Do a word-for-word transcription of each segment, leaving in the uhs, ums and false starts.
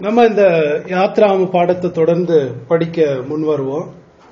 நம்ம இந்த யாத்ராம பாடத்தை தொடர்ந்து படிக்க முன் வருவோம்.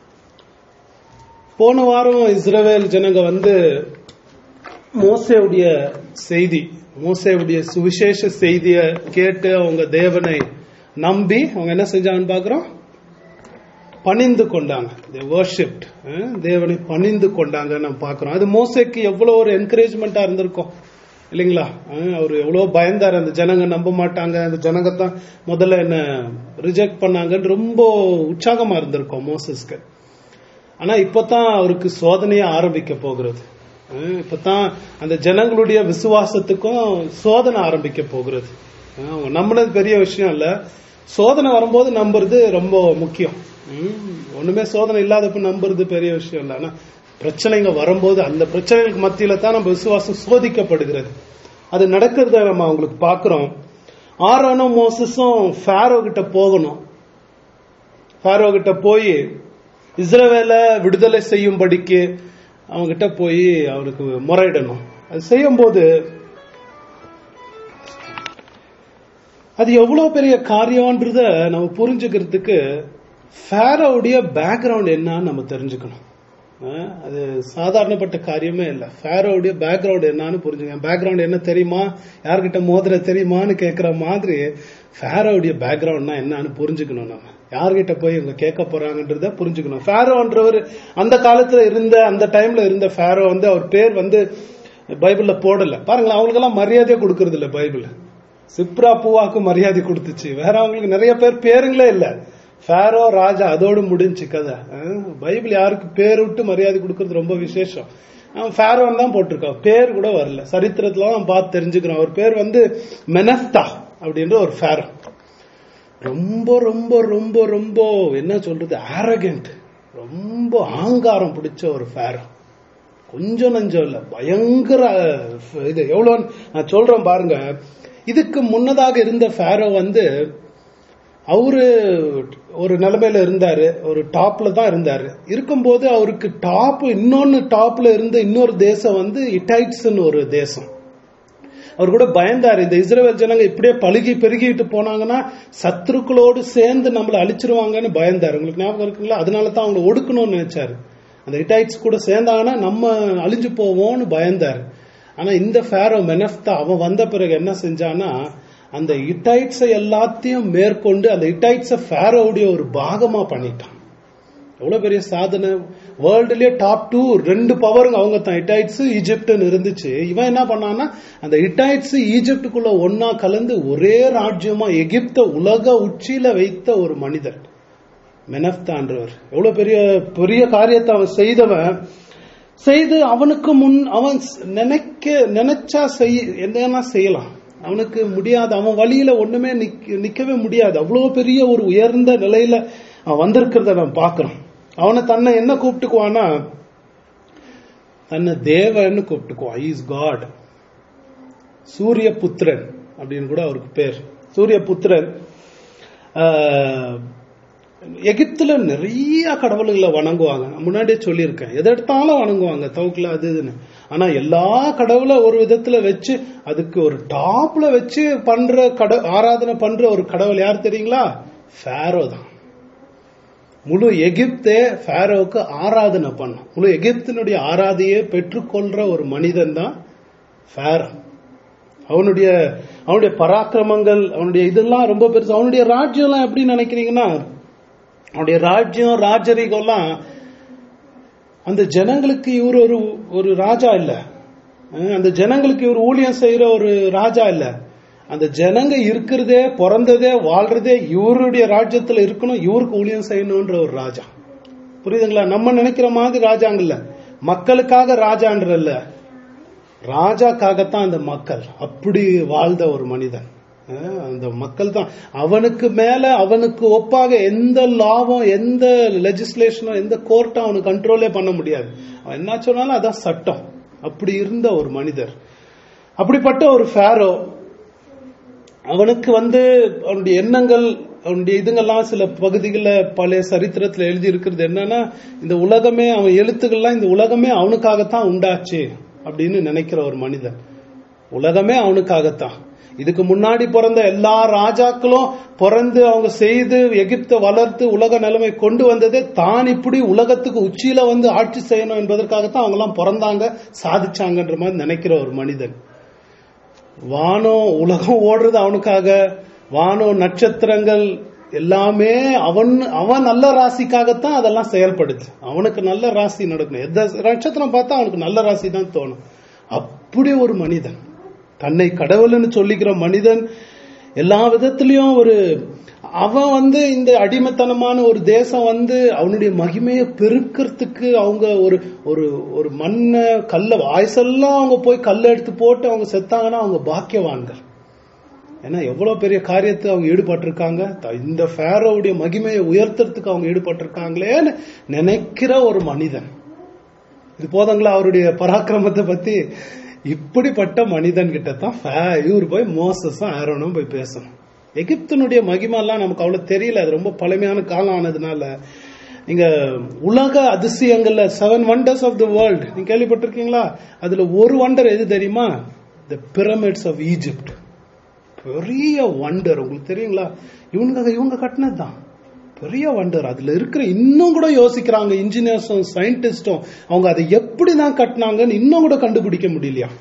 போன வாரம் இஸ்ரவேல் ஜனங்க வந்து மோசேவுடைய செய்தி, மோசேவுடைய சுவிசேஷ செய்தியை கேட்டு அவங்க தேவனை நம்பி அவங்க என்ன செஞ்சாங்கன்னு பாக்குறோம், பணிந்து கொண்டாங்க. வர்ஷிப்ட், தேவனை பணிந்து கொண்டாங்க நம்ம பாக்குறோம். அது மோசேக்கு எவ்வளவு ஒரு என்கரேஜ்மெண்டா இருந்திருக்கும் இல்லைங்களா? அவர் எவ்வளவு பயந்தாரு, அந்த ஜனங்க நம்ப மாட்டாங்க, அந்த ஜனங்க தான் முதல்ல என்ன ரிஜெக்ட் பண்ணாங்கன்னு ரொம்ப உற்சாகமா இருந்திருக்கும் மோசஸ்க்கு. ஆனா இப்பதான் அவருக்கு சோதனையை ஆரம்பிக்க போகிறது. இப்பதான் அந்த ஜனங்களுடைய விசுவாசத்துக்கும் சோதனை ஆரம்பிக்க போகிறது. நம்பினது பெரிய விஷயம் இல்ல, சோதனை வரும்போது நம்புறது ரொம்ப முக்கியம். ஒண்ணுமே சோதனை இல்லாதப்ப நம்புறது பெரிய விஷயம் இல்ல. ஆனா பிரச்சனைங்க வரும்போது அந்த பிரச்சனைகளுக்கு மத்தியில தான் நம்ம விசுவாசம் சோதிக்கப்படுகிறது. அது நடக்கிறத நம்ம அவங்களுக்கு பாக்குறோம். ஆரோனும் மோசஸும் ஃபாரோ கிட்ட போகணும். ஃபாரோ கிட்ட போய் இஸ்ரவேல விடுதலை செய்யும்படிக்கு அவங்க கிட்ட போய் அவருக்கு முறையிடணும். அது செய்யும் போது அது எவ்வளவு பெரிய காரியம்ன்றத நம்ம புரிஞ்சுக்கிறதுக்கு ஃபாரோவுடைய பேக்ரவுண்ட் என்னன்னு நம்ம தெரிஞ்சுக்கணும். அது சாதாரணப்பட்ட காரியமே இல்லை. ஃபாரோவுடைய பேக்ரவுண்ட் என்னன்னு புரிஞ்சுங்க. பேக்ரவுண்ட் என்ன தெரியுமா, யார்கிட்ட மோதிர தெரியுமான்னு கேட்கிற மாதிரி ஃபாரோவுடைய பேக்ரவுண்ட்னா என்னன்னு புரிஞ்சுக்கணும். நம்ம யார்கிட்ட போய் இவங்க கேட்க போறாங்கன்றத புரிஞ்சுக்கணும். ஃபாரோன்றவர் அந்த காலத்துல இருந்த, அந்த டைம்ல இருந்த ஃபாரோ வந்து அவர் பேர் வந்து பைபிள்ல போடல. பாருங்களேன், அவங்களுக்கு எல்லாம் மரியாதையே கொடுக்கறது இல்ல பைபிள். சிப்ரா பூவாக்கு மரியாதை கொடுத்துச்சு, வேற அவங்களுக்கு நிறைய பேர் பேருங்களே இல்ல. ஃபாரோ ராஜா, அதோடு முடிஞ்சு கதை. பைபிள் யாருக்கு பேர் விட்டு மரியாதை கொடுக்கறது ரொம்ப விசேஷம். ஃபாரோன்னு தான் போட்டிருக்கான், பேர் கூட வரல. சரித்திரத்துல நம்ம பார்த்து தெரிஞ்சுக்கிறோம். அவர் பேர் வந்து மெனஸ்தா அப்படின்ற ஒரு ஃபாரோ. ரொம்ப ரொம்ப ரொம்ப ரொம்ப என்ன சொல்றது, ஆரோகண்ட், ரொம்ப ஆங்காரம் பிடிச்ச ஒரு ஃபாரோ. கொஞ்சம் நஞ்சம் இல்ல, பயங்கர இது. எவ்வளவு நான் சொல்றேன் பாருங்க. இதுக்கு முன்னதாக இருந்த ஃபாரோ வந்து அவரு ஒரு நிலைமையில இருந்தாரு, ஒரு டாப்ல தான் இருந்தாரு. இருக்கும்போது அவருக்கு டாப், இன்னொன்னு டாப்ல இருந்த இன்னொரு தேசம் வந்து இட்டைட்ஸ் ஒரு தேசம். அவர் கூட பயந்தாரு, இந்த இஸ்ரவேல் ஜனங்க இப்படியே பழுகி பெருகிட்டு போனாங்கன்னா சத்துருக்களோடு சேர்ந்து நம்மளை அழிச்சிருவாங்கன்னு பயந்தாரு. உங்களுக்கு ஞாபகம் இருக்குங்களா? அதனால தான் அவங்க ஒடுக்கணும்னு நினைச்சாரு. அந்த இட்டைட்ஸ் கூட சேர்ந்தாங்கன்னா நம்ம அழிஞ்சு போவோம்னு பயந்தாரு. ஆனா இந்த ஃபாரோ மெனஸ்தா அவன் வந்த பிறகு என்ன செஞ்சானா, அந்த இட்டைட்ஸை எல்லாத்தையும் மேற்கொண்டு அந்த இட்டைட்ஸை ஃபாரோவுடைய ஒரு பாகமா பண்ணிட்டான். எவ்வளவு பெரிய சாதனை! வேர்ல்டுலயே டாப் டூ ரெண்டு பவருங்க அவங்க தான், இட்டைட்ஸ் ஈஜிப்ட்னு இருந்துச்சு. இவன் என்ன பண்ணான்னா, அந்த இட்டைட்ஸ் ஈஜிப்டுக்குள்ள ஒன்னா கலந்து ஒரே ராஜ்யமா எகிப்த உலக உச்சியில வைத்த ஒரு மனிதர் மெனஸ்தான்றவர். எவ்வளவு பெரிய பெரிய காரியத்தை அவன் செய்தவன். செய்து அவனுக்கு முன் அவன் நினைக்க நினைச்சா செய் என்ன செய்யலாம், அவனுக்கு முடியாது. அவன் வழியில ஒண்ணுமே நிக்கவே முடியாது. அவ்வளவு பெரிய ஒரு உயர்ந்த நிலையில அவன் வந்திருக்கிறத நம்ம பாக்குறோம். அவனை தன்னை என்ன கூப்பிட்டுக்குவானா, தன்னை தேவன்னு கூப்பிட்டுக்குவான். இஸ் காட், சூரிய புத்திரன் அப்படின்னு கூட அவருக்கு பேர். சூரிய புத்திரன். எகிப்துல நிறைய கடவுள்களை வணங்குவாங்க. முன்னாடியே சொல்லியிருக்கேன், எதை எடுத்தாலும் வணங்குவாங்க, தவுக்குல அது இதுன்னு. ஆனா எல்லா கடவுளை ஒரு விதத்துல வச்சு அதுக்கு ஒரு டாப்ல வச்சு பண்ற கட ஆராதனை பண்ற ஒரு கடவுள் யார் தெரியுங்களா? ஃபாரோ தான். முழு எகிப்தே ஃபாரோவுக்கு ஆராதனை பண்ணும். முழு எகிப்தினுடைய ஆராதையே பெற்றுக்கொள்ற ஒரு மனிதன் தான் ஃபாரோ. அவனுடைய அவனுடைய பராக்கிரமங்கள், அவனுடைய இதெல்லாம் ரொம்ப பெருசு. அவனுடைய ராஜ்யம் எல்லாம் எப்படி நினைக்கிறீங்கன்னா, அவனுடைய ராஜ்யம் ராஜரிகம்லாம் அந்த ஜனங்களுக்கு இவர் ஒரு ஒரு ராஜா இல்ல, அந்த ஜனங்களுக்கு இவர் ஊழியம் செய்யற ஒரு ராஜா இல்ல. அந்த ஜனங்க இருக்கிறதே, பிறந்ததே, வாழ்றதே இவருடைய ராஜ்யத்துல இருக்கணும், இவருக்கு ஊழியம் செய்யணும்ன்ற ஒரு ராஜா. புரியுதுங்களா? நம்ம நினைக்கிற மாதிரி ராஜாங்கல்ல, மக்களுக்காக ராஜான்றல்ல, ராஜாக்காகத்தான் அந்த மக்கள். அப்படி வாழ்ந்த ஒரு மனிதன். அந்த மக்கள் தான் அவனுக்கு மேல, அவனுக்கு ஒப்பாக எந்த லாவும் எந்த லெஜிஸ்லேஷனும் எந்த கோர்ட்டும் அவனுக்கு கண்ட்ரோலே பண்ண முடியாது. அவன் என்ன சொன்னாலும் அதான் சட்டம். அப்படி இருந்த ஒரு மனிதர். அப்படிப்பட்ட ஒரு ஃபாரோ, அவனுக்கு வந்து அவனுடைய எண்ணங்கள், அவனுடைய இதுங்கெல்லாம் சில பகுதிகளில் பழைய சரித்திரத்தில் எழுதி இருக்கிறது என்னன்னா, இந்த உலகமே, அவன் எழுத்துக்கள்லாம் இந்த உலகமே அவனுக்காகத்தான் உண்டாச்சு அப்படின்னு நினைக்கிற ஒரு மனிதன். உலகமே அவனுக்காகத்தான். இதுக்கு முன்னாடி பிறந்த எல்லா ராஜாக்களும் பிறந்து அவங்க செய்து எகிப்தை வளர்த்து உலக நிலைமை கொண்டு வந்ததே தான் இப்படி உலகத்துக்கு உச்சியில வந்து ஆட்சி செய்யணும் என்பதற்காகத்தான் அவங்க எல்லாம் பிறந்தாங்க, சாதிச்சாங்கன்ற மாதிரி நினைக்கிற ஒரு மனிதன். வானம் உலகம் ஓடுறது அவனுக்காக, வானம் நட்சத்திரங்கள் எல்லாமே அவன் அவன் நல்ல ராசிக்காகத்தான் அதெல்லாம் செயல்படுது. அவனுக்கு நல்ல ராசி நடக்கணும். எந்த நட்சத்திரம் பார்த்தா அவனுக்கு நல்ல ராசி தான் தோணும். அப்படி ஒரு மனிதன், தன்னை கடவுள்னு சொல்லிக்கிற மனிதன், எல்லா விதத்திலையும் ஒரு அவன் வந்து இந்த அடிமைத்தனமான ஒரு தேசம் வந்து அவனுடைய மகிமையை பெருக்கிறதுக்கு அவங்க ஒரு ஒரு ஒரு மண்ணை கல்ல ஆயுசெல்லாம் அவங்க போய் கல்ல எடுத்து போட்டு அவங்க செத்தாங்கன்னா அவங்க பாக்கியவான்கள். ஏன்னா எவ்வளவு பெரிய காரியத்தை அவங்க ஈடுபட்டிருக்காங்க, இந்த ஃபேரோவுடைய மகிமையை உயர்த்துறதுக்கு அவங்க ஈடுபட்டிருக்காங்களேன்னு நினைக்கிற ஒரு மனிதன். இது போதங்களா அவருடைய பராக்கிரமத்தை பத்தி? இப்படிப்பட்ட மனிதன் கிட்ட தான் இவர் போய் மோசஸும் ஆரோனும் போய் பேசணும். எகிப்தினுடைய மகிமெல்லாம் நமக்கு அவ்வளவு தெரியல, அது ரொம்ப பழமையான காலம் ஆனதுனால. நீங்க உலக அதிசயங்கள்ல seven wonders of the world நீங்க கேள்விப்பட்டிருக்கீங்களா? அதுல ஒரு வண்டர் எது தெரியுமா? The pyramids of Egypt. பெரிய வண்டர், உங்களுக்கு தெரியுங்களா? இவங்க இவங்க கட்டினதுதான் பெரிய வண்டர். அதுல இருக்கிற இன்னும் கூட யோசிக்கிறாங்க இன்ஜினியர்ஸும் சயின்டிஸ்டும், அவங்க அதை எப்படிதான் கட்டினாங்கன்னு இன்னும் கூட கண்டுபிடிக்க முடியலையா.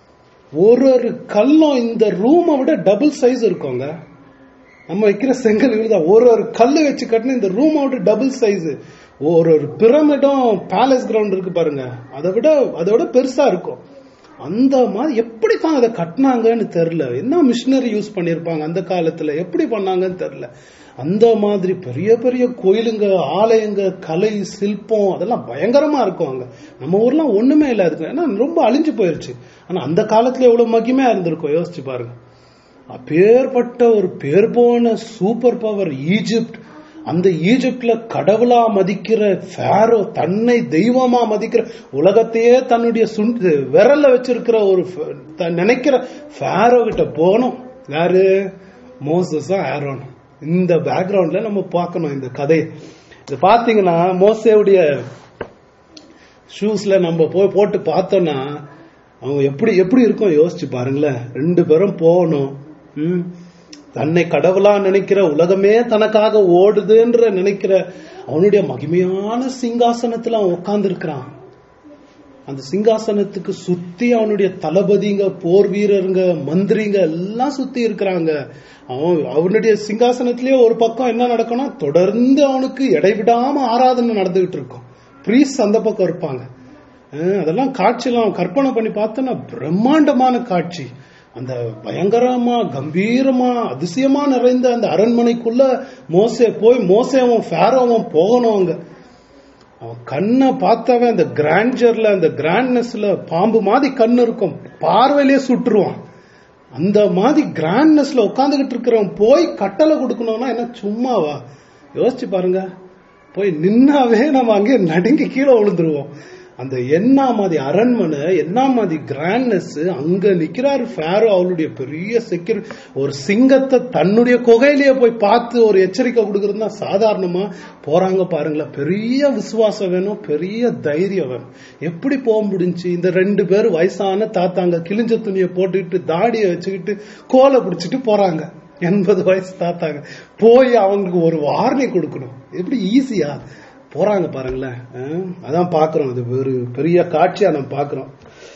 ஒரு ஒரு கல்லும் இந்த ரூமை விட டபுள் சைஸ் இருக்குங்க. நம்ம வைக்கிற செங்கல் இவ்வளவுதான். ஒரு ஒரு கல்லு வச்சு கட்டின இந்த ரூமை விட டபுள் சைஸ். ஒரு ஒரு பிரமிடும் பேலஸ் கிரவுண்ட் இருக்கு பாருங்க, அதை விட அதை விட பெருசா இருக்கும். அந்த மாதிரி எப்படித்தான் அதை கட்டினாங்கன்னு தெரியல. என்ன மிஷினரி யூஸ் பண்ணிருப்பாங்க அந்த காலத்துல, எப்படி பண்ணாங்கன்னு தெரியல. அந்த மாதிரி பெரிய பெரிய கோயிலுங்க, ஆலயங்க, கலை சிற்பம் அதெல்லாம் பயங்கரமா இருக்கும் அங்க. நம்ம ஊர்லாம் ஒண்ணுமே இல்ல அதுக்கு, ஏன்னா ரொம்ப அழிஞ்சு போயிருச்சு. ஆனா அந்த காலத்துல எவ்வளவு மகிமையா இருந்திருக்கும் யோசிச்சு பாருங்க. அப்பேற்பட்ட ஒரு பேர் போன சூப்பர் பவர் ஈஜிப்ட். அந்த ஈஜிப்ட்ல கடவுளா மதிக்கிற ஃபேரோ, தன்னை தெய்வமா மதிக்கிற, உலகத்தையே தன்னுடைய சுண்டு விரல்ல வச்சிருக்கிற ஒரு நினைக்கிற ஃபேரோ கிட்ட போனோம். யாரு? மோசஸும் ஆரோனும். இந்த பேக்ரவுண்ட்ல நம்ம பார்க்கணும் இந்த கதை. இது பாத்தீங்கன்னா மோசேவுடைய ஷூஸ்ல நம்ம போய் போட்டு பார்த்தோம்னா அவங்க எப்படி எப்படி இருக்கும் யோசிச்சு பாருங்களேன். ரெண்டு பேரும் போகணும், தன்னை கடவுளா நினைக்கிற, உலகமே தனக்காக ஓடுதுன்ற நினைக்கிற அவனுடைய மகிமையான சிங்காசனத்துல அவன் உட்கார்ந்து இருக்கிறான். அந்த சிங்காசனத்துக்கு சுத்தி அவனுடைய தளபதிங்க, போர் வீரருங்க, மந்திரிங்க எல்லாம் சுத்தி இருக்கிறாங்க. அவன் அவனுடைய சிங்காசனத்திலேயே ஒரு பக்கம் என்ன நடக்கணும், தொடர்ந்து அவனுக்கு இடைவிடாம ஆராதனை நடந்துகிட்டு இருக்கும். பிரீஸ் அந்த பக்கம் இருப்பாங்க. அதெல்லாம் காட்சியெல்லாம் கற்பனை பண்ணி பார்த்தோன்னா பிரம்மாண்டமான காட்சி. அந்த பயங்கரமா கம்பீரமா அதிசயமா நிறைந்த அந்த அரண்மனைக்குள்ள மோசே போய் மோசே அவன் ஃபேரோவும் போகணும். அங்க அவன் கண்ணை பார்த்தவன் அந்த கிராண்டர்ல, அந்த கிராண்ட்னஸ்ல பாம்பு மாதிரி கண்ணு இருக்கும், பார்வையிலே சுட்டுருவான். அந்த மாதிரி கிராண்ட்னஸ்ல உட்காந்துக்கிட்டு இருக்கிறவன் போய் கட்டளை கொடுக்கணும்னா என்ன சும்மாவா? யோசிச்சு பாருங்க. போய் நின்னாவே நம்ம அங்கே நடுங்கி கீழே விழுந்துருவோம். அந்த என்ன மாதிரி அரண்மனை, என்ன மாதிரி கிராண்ட்னஸ். அங்க நிக்கிறாரு ஃபேரோ, அவளுடைய பெரிய செக்யூர். ஒரு சிங்கத்தை தன்னுடைய குகையிலேயே போய் பார்த்து ஒரு எச்சரிக்கை கொடுக்கறதுனா சாதாரணமா போறாங்க பாருங்களா. பெரிய விசுவாசம் வேணும், பெரிய தைரியம் வேணும். எப்படி போக முடிஞ்சு? இந்த ரெண்டு பேரும் வயசான தாத்தாங்க, கிழிஞ்ச துணியை போட்டுக்கிட்டு தாடியை வச்சுக்கிட்டு கோலை பிடிச்சிட்டு போறாங்க. எண்பது வயசு தாத்தாங்க போய் அவங்களுக்கு ஒரு வார்னிங் கொடுக்கணும். எப்படி ஈஸியா போறாங்க பாருங்களேன். அதான் பாக்குறோம், அது ஒரு பெரிய காட்சியா நம்ம பாக்குறோம்.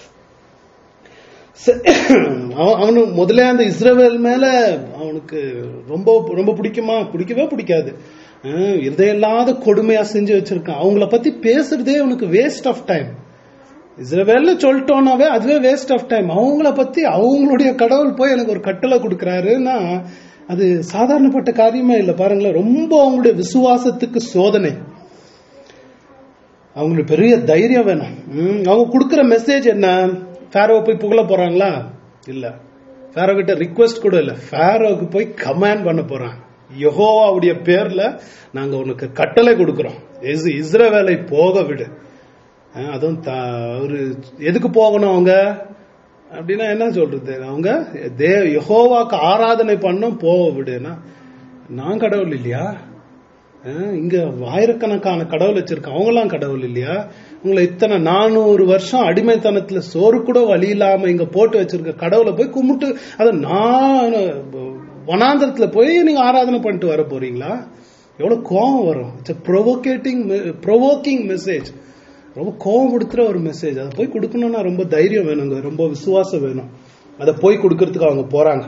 அவனு முதல்ல அந்த இஸ்ரவேல் மேல அவனுக்கு ரொம்ப ரொம்ப பிடிக்குமா? பிடிக்கவே பிடிக்காது. இதையில்லாத கொடுமையா செஞ்சு வச்சிருக்கான். அவங்கள பத்தி பேசுறதே அவனுக்கு வேஸ்ட் ஆஃப் டைம். இஸ்ரவேல்ல சொல்லிட்டோம்னாவே அதுவே வேஸ்ட் ஆஃப் டைம். அவங்கள பத்தி அவங்களுடைய கடவுள் போய் எனக்கு ஒரு கட்டளை கொடுக்கறாருன்னா அது சாதாரணப்பட்ட காரியமே இல்லை பாருங்களேன். ரொம்ப அவங்களுடைய விசுவாசத்துக்கு சோதனை. அவங்களுக்கு பெரிய தைரியம் வேணும். அவங்க கொடுக்கிற மெசேஜ் என்ன? ஃபேரோவை போய் புகழ போறாங்களா? இல்ல. ஃபேரோ கிட்ட ரிக்வெஸ்ட் கூட இல்ல, ஃபேரோவுக்கு போய் கமாண்ட் பண்ண போறாங்க. யெகோவாவுடைய பேர்ல நாங்க உனக்கு கட்டளை கொடுக்கிறோம், இஸ்ரவேலை போக விடு. அதுவும் ஒரு எதுக்கு போகணும் அவங்க அப்படின்னா என்ன சொல்றது? அவங்க யெகோவாக்கு ஆராதனை பண்ணும், போக விடுனா நான் கடவுள் இல்லையா? இங்க ஆயிரக்கணக்கான கடவுள் வச்சிருக்க அவங்க எல்லாம் கடவுள் இல்லையா? உங்களை இத்தனை நானூறு வருஷம் அடிமைத்தனத்துல சோறு கூட வழி இல்லாம இங்க போட்டு வச்சிருக்க கடவுளை போய் கும்பிட்டு அதை நான் வனாந்தரத்துல போய் நீங்க ஆராதனை பண்ணிட்டு வர போறீங்களா? எவ்வளவு கோபம் வரும். இட்ஸ் ப்ரொவோகேட்டிங் ப்ரொவோக்கிங் மெசேஜ், ரொம்ப கோபம் கொடுத்துற ஒரு மெசேஜ். அதை போய் கொடுக்கணும்னா ரொம்ப தைரியம் வேணுங்க, ரொம்ப விசுவாசம் வேணும். அதை போய் கொடுக்கறதுக்கு அவங்க போறாங்க.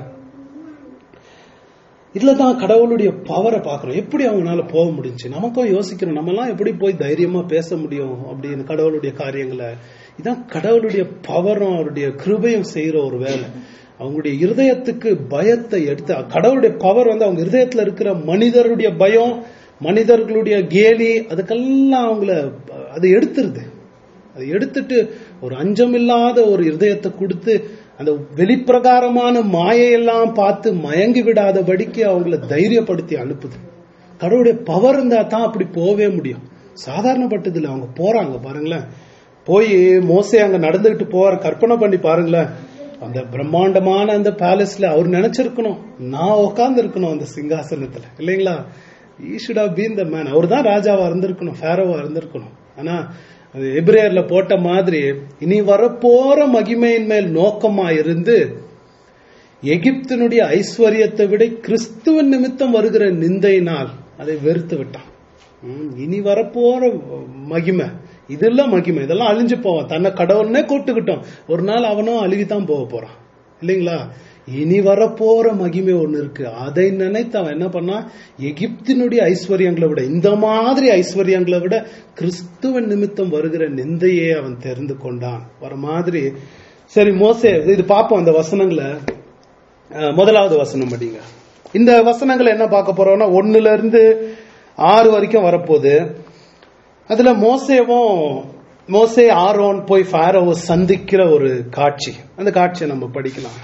இதுலதான் கடவுளுடைய பவரை பாக்குறோம். எப்படி அவங்களால போக முடிஞ்சு நமக்கும் யோசிக்கிறோம், நம்ம எல்லாம் எப்படி போய் தைரியமா பேச முடியும் அப்படின்னு கடவுளுடைய காரியங்களை. இதான் கடவுளுடைய பவரும் அவருடைய கிருபையும் செய்யற ஒரு வேலை. அவங்களுடைய இருதயத்துக்கு பயத்தை எடுத்து, கடவுளுடைய பவர் வந்து அவங்க இருதயத்துல இருக்கிற மனிதருடைய பயம், மனிதர்களுடைய கேலி, அதுக்கெல்லாம் அவங்கள அதை எடுத்துருது. அதை எடுத்துட்டு ஒரு அஞ்சமில்லாத ஒரு இருதயத்தை கொடுத்து அந்த வெளிப்பிரகாரமான மாயையெல்லாம் பார்த்து மயங்கி விடாதபடிக்கு அவங்கள தைரியப்படுத்தி அனுப்புது. கடவுளுடைய பவர் இருந்தா தான் அப்படி போவே முடியும். சாதாரணப்பட்டதுல அவங்க போறாங்க பாருங்களேன். போய் மோசே அங்க நடந்துகிட்டு போற கற்பனை பண்ணி பாருங்களேன். அந்த பிரம்மாண்டமான அந்த பேலஸ்ல அவர் நினைச்சிருக்கணும், நான் உட்கார்ந்து இருக்கணும் அந்த சிங்காசனத்துல, இல்லைங்களா? He should have been the man. அவர் தான் ராஜாவா இருந்திருக்கணும், ஃபேரோவா இருந்திருக்கணும். ஆனா எபிரேயர்ல போட்ட மாதிரி இனி வரப்போற மகிமையின் மேல் நோக்கமா இருந்து எகிப்தினுடைய ஐஸ்வர்யத்தை விட கிறிஸ்துவன் நிமித்தம் வருகிற நிந்தையினால் அதை வெறுத்து விட்டான். இனி வரப்போற மகிமை இதெல்லாம் மகிமை, இதெல்லாம் அழிஞ்சு போவான். தன்னை கடவுள்னே கூட்டுக்கிட்டோம், ஒரு நாள் அவனும் அழுகித்தான் போக போறான், இல்லைங்களா? இனி வரப்போற மகிமை ஒண்ணு இருக்கு. அதை நினைத்து அவன் என்ன பண்ணா, எகிப்தினுடைய ஐஸ்வர்யங்களை விட, இந்த மாதிரி ஐஸ்வர்யங்களை விட கிறிஸ்துவன் நிமித்தம் வருகிற நிந்தையே அவன் தெரிந்து கொண்டான் வர மாதிரி. சரி, மோசே இது பார்ப்போம் அந்த வசனங்களை. முதலாவது வசனம் படிங்க. இந்த வசனங்களை என்ன பார்க்க போறோம்னா ஒண்ணுல இருந்து ஆறு வரைக்கும் வரப்போகுது. அதுல மோசேவும் மோசே ஆரோன் போய் ஃபாரோவை சந்திக்கிற ஒரு காட்சி. அந்த காட்சியை நம்ம படிக்கலாம்.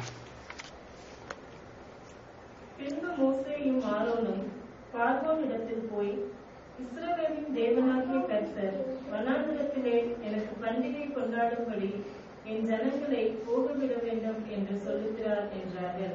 மோசேயும் ஆரோனும் பார்வோனிடத்தில் போய், இஸ்ரவேலின் தேவனாகிய கர்த்தர் வனாந்திரத்திலே எனக்கு பண்டிகை கொண்டாடும்படி என் ஜனங்களை போகவிட வேண்டும் என்று சொல்லுகிறார் என்றார்கள்.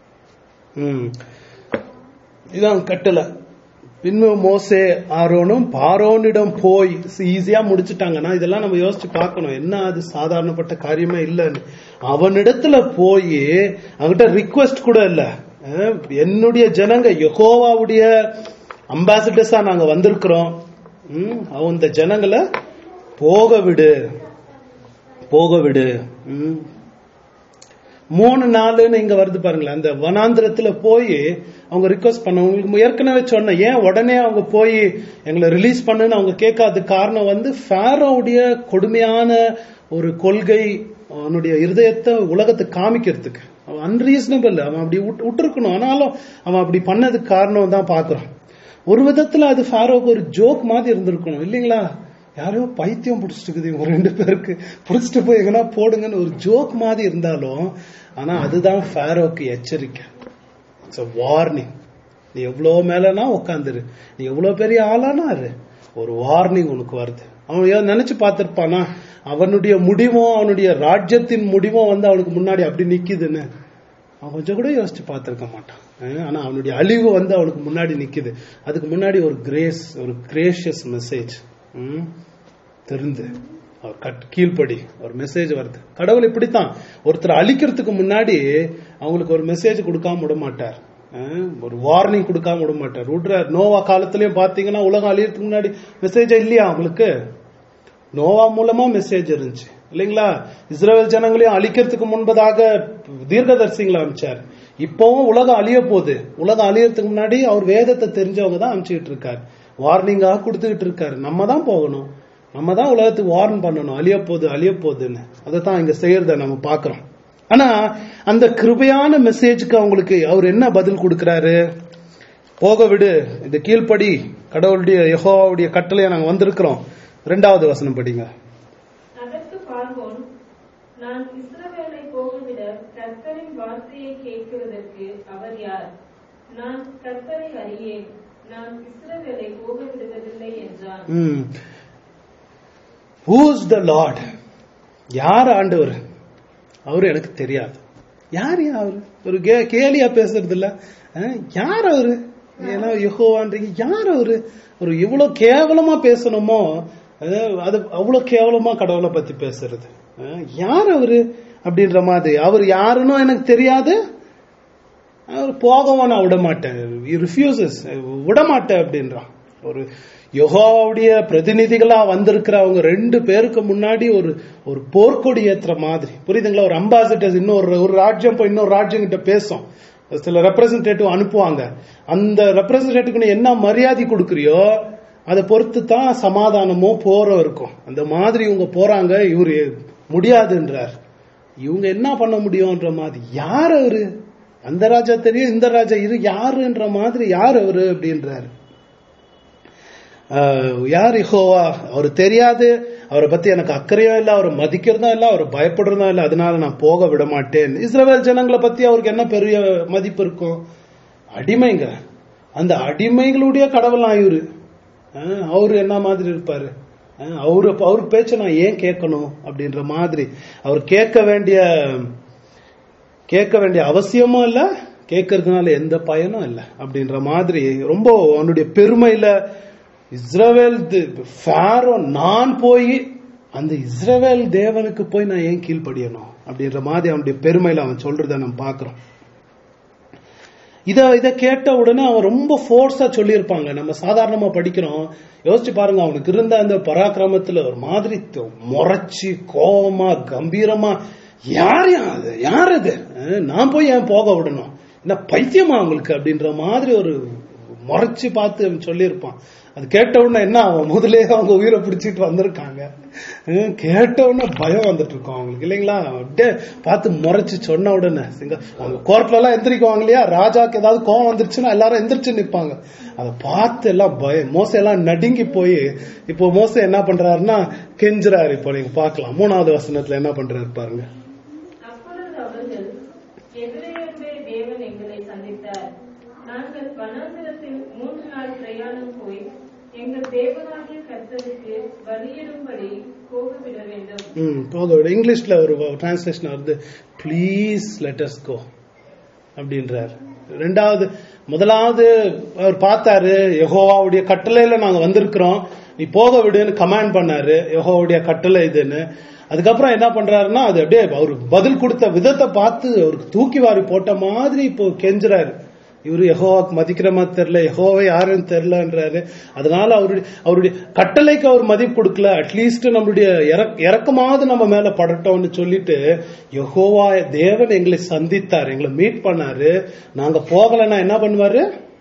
இதான் கட்டளை. இன்னும் மோசே ஆரோனும் பார்வோனிடம் போய் ஈஸியா முடிச்சுட்டாங்கன்னா இதெல்லாம் நம்ம யோசிச்சு பார்க்கணும், என்ன அது சாதாரணப்பட்ட காரியமே இல்லைன்னு. அவனிடத்துல போய் அவங்கிட்ட ரிக்வெஸ்ட் கூட இல்ல, என்னுடைய ஜனங்க யெகோவாவுடைய அம்பாசிடர்ஸா நாங்க வந்திருக்கிறோம், அவன் இந்த ஜனங்களை போக விடு போக விடு. மூணு நாளுன்னு இங்க வருது பாருங்களேன். அந்த வனாந்திரத்துல போய் அவங்க ரிக்வெஸ்ட் பண்ண, உங்களுக்கு ஏற்கனவே சொன்ன, ஏன் உடனே அவங்க போய் எங்களை ரிலீஸ் பண்ணுன்னு அவங்க கேட்காத காரணம் வந்து ஃபாரோவுடைய கொடுமையான ஒரு கொள்கை அவனுடைய இருதயத்தை உலகத்துக்கு காமிக்கிறதுக்கு. அவன் அன்ரீசனபிள், அவன் அப்படி விட்டுருக்கணும், ஆனாலும் அவன் அப்படி பண்ணதுக்கு காரணம் தான் பாக்குறான். ஒரு விதத்துல அது ஃபாரோவுக்கு ஒரு ஜோக் மாதிரி இருந்திருக்கணும், இல்லைங்களா? யாரையோ பைத்தியம் பிடிச்சிட்டு இவங்க ரெண்டு பேருக்கு, பிடிச்சிட்டு போய் எங்கன்னா போடுங்கன்னு ஒரு ஜோக் மாதிரி இருந்தாலும், ஆனா அதுதான் ஃபாரோவுக்கு எச்சரிக்கை, இட்ஸ் a வார்னிங். நீ எவ்வளவு மேலனா உட்காந்துரு, நீ எவ்வளவு பெரிய ஆளானா இரு, ஒரு வார்னிங் உனக்கு வருது. அவன் நினைச்சு பார்த்திருப்பானா அவனுடைய முடிவும் அவனுடைய ராஜ்யத்தின் முடிவும் வந்து அவனுக்கு முன்னாடி அப்படி நிக்குதுன்னு அவன் கொஞ்சம் கூட யோசிச்சு பார்த்திருக்க மாட்டான். ஆனா அவனுடைய அழிவு வந்து அவனுக்கு முன்னாடி நிக்குது. அதுக்கு முன்னாடி ஒரு கிரேஸ், ஒரு கிரேஷியஸ் மெசேஜ் தெரிந்து அவர் கட் கீழ்படி ஒரு மெசேஜ் வருது. கடவுள் இப்படித்தான் ஒருத்தர் அழிக்கிறதுக்கு முன்னாடி அவங்களுக்கு ஒரு மெசேஜ் கொடுக்காம விட மாட்டார், ஒரு வார்னிங் கொடுக்காம விட மாட்டார். விடுறார். நோவா காலத்திலயும் பாத்தீங்கன்னா உலகம் அழியறதுக்கு முன்னாடி மெசேஜ் இல்லையா அவங்களுக்கு? நோவா மூலமா மெசேஜ் இருந்துச்சு, இல்லைங்களா? இஸ்ரவேல் ஜனங்களையும் அழிக்கிறதுக்கு முன்பதாக தீர்க்கதரிசிகளை அனுப்பிச்சார். இப்பவும் உலகம் அழிய போகுது, உலகம் அழியறதுக்கு முன்னாடி அவர் வேதத்தை தெரிஞ்சவங்க தான் அனுப்பிச்சுட்டு இருக்காரு, வார்னிங்காக கொடுத்துக்கிட்டு இருக்காரு. நம்ம தான் போகணும், நம்ம தான் உலகத்துக்கு வார்ன் பண்ணணும், அழிய போகுது அழிய போகுதுன்னு. அதைத்தான் இங்க செய்யறத நம்ம பாக்குறோம். ஆனா அந்த கிருபையான மெசேஜுக்கு அவங்களுக்கு அவர் என்ன பதில் கொடுக்கிறாரு? போக விடு, இந்த கீழ்படி, கடவுளுடைய யெகோவாவுடைய கட்டளையை நாங்க வந்திருக்கிறோம். இரண்டாவது வசனம் படிங்க. அதற்கு பார்வோன், நான் இஸ்ரவேலை போகவிட கர்த்தரின் வார்த்தையை கேட்கிறதற்கு அவர் யார்? நான் கர்த்தரை அறியேன், நான் இஸ்ரவேலை போக விடுவதில்லை என்றான். Who is the Lord? யார் ஆண்டவர்? அவரு எனக்கு தெரியாது. யார் அவரு? ஒரு கேலியா பேசுறது இல்ல, யார் அவரு? ஏன்னா யெகோவான்றீங்க, யார் அவரு? ஒரு இவ்வளவு கேவலமா பேசணுமோ அது அவ்வளவு கேவலமா கடவுளை பத்தி பேசுறது. யார் அவரு அப்படின்ற மாதிரி. அவர் யாருன்னு எனக்கு தெரியாது, அவர் போகவும் நான் விட மாட்டேன், ரிஃப்யூசஸ் விட மாட்டேன் அப்படின்றான். ஒரு யெகோவாவுடைய பிரதிநிதிகளா வந்திருக்கிற அவங்க ரெண்டு பேருக்கு முன்னாடி ஒரு ஒரு போர்க்கொடி ஏத்துற மாதிரி, புரியுதுங்களா? ஒரு அம்பாசிடர்ஸ் இன்னொரு ஒரு ராஜ்யம் போய் இன்னொரு ராஜ்யம் கிட்ட பேசும், சில ரெப்ரசன்டேட்டிவ் அனுப்புவாங்க. அந்த ரெப்ரசன்டேட்டிவ்க்கு என்ன மரியாதை கொடுக்குறியோ அதை பொறுத்து தான் சமாதானமோ போறோம் இருக்கும். அந்த மாதிரி இவங்க போறாங்க, இவரு முடியாதுன்றார். இவங்க என்ன பண்ண முடியும்ன்ற மாதிரி. யார் அவரு? அந்த ராஜா தெரியும், இந்த ராஜா இரு யாருன்ற மாதிரி. யார் அவரு அப்படின்றாரு. யார் யெகோவா? அவரு தெரியாது, அவரை பத்தி எனக்கு அக்கறையும் இல்லை, அவரை மதிக்கிறதும் இல்லை, அவரை பயப்படுறதும் இல்லை, அதனால நான் போக விட மாட்டேன். இஸ்ரவேல் ஜனங்களை பத்தி அவருக்கு என்ன பெரிய மதிப்பு இருக்கும்? அடிமைங்க, அந்த அடிமைகளுடைய கடவுள் நான் இவரு. அவரு என்ன மாதிரி இருப்பாரு? அவரு அவரு பேச்ச நான் ஏன் கேட்கணும் அப்படின்ற மாதிரி. அவர் கேட்க வேண்டிய கேட்க வேண்டிய அவசியமும் இல்லை, கேட்கறதுனால எந்த பயனும் இல்லை அப்படின்ற மாதிரி. ரொம்ப அவனுடைய பெருமையில இஸ்ரவேல் ஃபாரோ நான் போய் அந்த இஸ்ரவேல் தேவனுக்கு போய் நான் ஏன் கீழ்ப்படியணும் அப்படின்ற மாதிரி அவனுடைய பெருமையில அவன் சொல்றத நம்ம பாக்குறோம். இத இத கேட்ட உடனே அவன் ரொம்ப ஃபோர்ஸா சொல்லியிருப்பாங்க. நம்ம சாதாரணமா படிக்கிறோம், யோசிச்சு பாருங்க. அவனுக்கு இருந்த அந்த பராக்கிரமத்துல ஒரு மாதிரி முறைச்சி கோபமா கம்பீரமா, யார் யாரு யார் இது, நான் போய் ஏன் போக விடணும், என்ன பைத்தியமா அவங்களுக்கு அப்படின்ற மாதிரி ஒரு முறைச்சு பார்த்து அவன் சொல்லியிருப்பான். அது கேட்ட உடனே என்ன, அவன் முதலே அவங்க உயிரை பிடிச்சிட்டு வந்திருக்காங்க, கேட்ட உடனே பயம் வந்துட்டு இருக்கோம் அவங்களுக்கு இல்லைங்களா? அப்படியே பார்த்து முறைச்சு சொன்ன உடனே அவங்க கோர்ட்ல எல்லாம் எந்திரிக்குவாங்க இல்லையா, ராஜாக்கு ஏதாவது கோவம் வந்துருச்சுன்னா எல்லாரும் எந்திரிச்சு நிற்பாங்க. அதை பார்த்து எல்லாம் பயம், மோசை எல்லாம் நடுங்கி போய் இப்போ மோசை என்ன பண்றாருன்னா கெஞ்சுறாரு. இப்போ நீங்க பார்க்கலாம் மூணாவது வசனத்துல என்ன பண்றாரு பாருங்க. அப்பொழுது அவர்கள், எபிரெயருடைய தேவன் எங்களை சந்தித்தார். நாங்கள் வனாந்திரத்தில் மூன்று நாள் பிரயாணம் போய் எங்கள் தேவனாகிய கர்த்தருக்கு பலியிடும்படி போகவிட வேண்டும். போக இங்கிலீஷ்ல ஒரு டிரான்ஸ்லேஷன் வருது, ப்ளீஸ் லெட் அஸ் கோ அப்படின்றார். ரெண்டாவது, முதலாவது அவர் பார்த்தாரு, யெகோவாவுடைய கட்டளையில நாங்க வந்திருக்கிறோம், நீ போக விடுன்னு கமாண்ட் பண்ணாரு, யெகோவாவுடைய கட்டளை இதுன்னு. அதுக்கப்புறம் என்ன பண்றாருன்னா அது அப்படியே அவரு பதில் கொடுத்த விதத்தை பார்த்து அவருக்கு தூக்கி வாரி போட்ட மாதிரி இப்போ கெஞ்சுறாரு. இவரு யெகோவாக்கு மதிக்கிற மாதிரி தெரியல, யெகோவா யாருன்னு தெரியலன்றாரு. அதனால அவருடைய அவருடைய கட்டளைக்கு அவர் மதிப்பு கொடுக்கல. அட்லீஸ்ட் நம்மளுடைய இறக்கமாவது நம்ம மேல படட்டோம்னு சொல்லிட்டு யெகோவா தேவன் எங்களை சந்தித்தார், எங்களை மீட் பண்ணாரு. நாங்க போகலன்னா என்ன பண்ணுவாரு?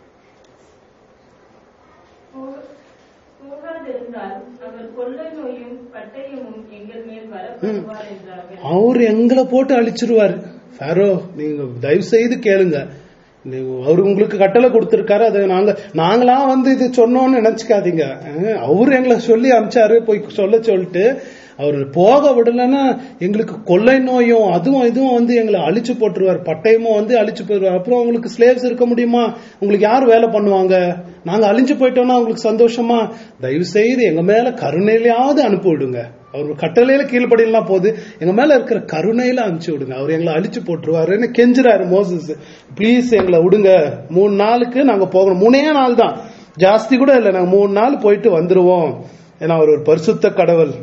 அவரு எங்களை போட்டு அழிச்சிருவாரு. ஃபாரோ, நீங்க தயவு செய்து கேளுங்க, அவரு உங்களுக்கு கட்டளை கொடுத்திருக்காரு, அதை நாங்க நாங்களா வந்து இது சொன்னோம்னு நினைச்சுக்காதீங்க. அவரு எங்களை சொல்லி அனுப்பிச்சாரு, போய் சொல்ல சொல்லிட்டு அவரு போக விடலன்னா எங்களுக்கு கொள்ளை நோயும் அதுவும் இதுவும் வந்து எங்களை அழிச்சு போட்டுருவார், பட்டயமும் வந்து அழிச்சு போயிடுவார். அப்புறம் உங்களுக்கு ஸ்லேவ்ஸ் இருக்க முடியுமா? உங்களுக்கு யார் வேலை பண்ணுவாங்க? நாங்க அழிஞ்சு போயிட்டோம்னா உங்களுக்கு சந்தோஷமா? தயவு செய்து எங்க மேல கருணையிலாவது அனுப்பி விடுங்க. அவர் கட்டளையில கீழ்படியலாம் போது எங்க மேல இருக்கிற கருணையில அனுப்பிச்சு விடுங்க, அவர் எங்களை அழிச்சு போட்டுருவாருன்னு கெஞ்சுறாரு மோசஸ். பிளீஸ் எங்களை விடுங்க, மூணு நாளுக்கு நாங்க போகணும். மூணே நாள் தான், ஜாஸ்தி கூட இல்லை, நாங்க மூணு நாள் போயிட்டு வந்துருவோம். ஏன்னா அவர் ஒரு பரிசுத்த கடவுள்.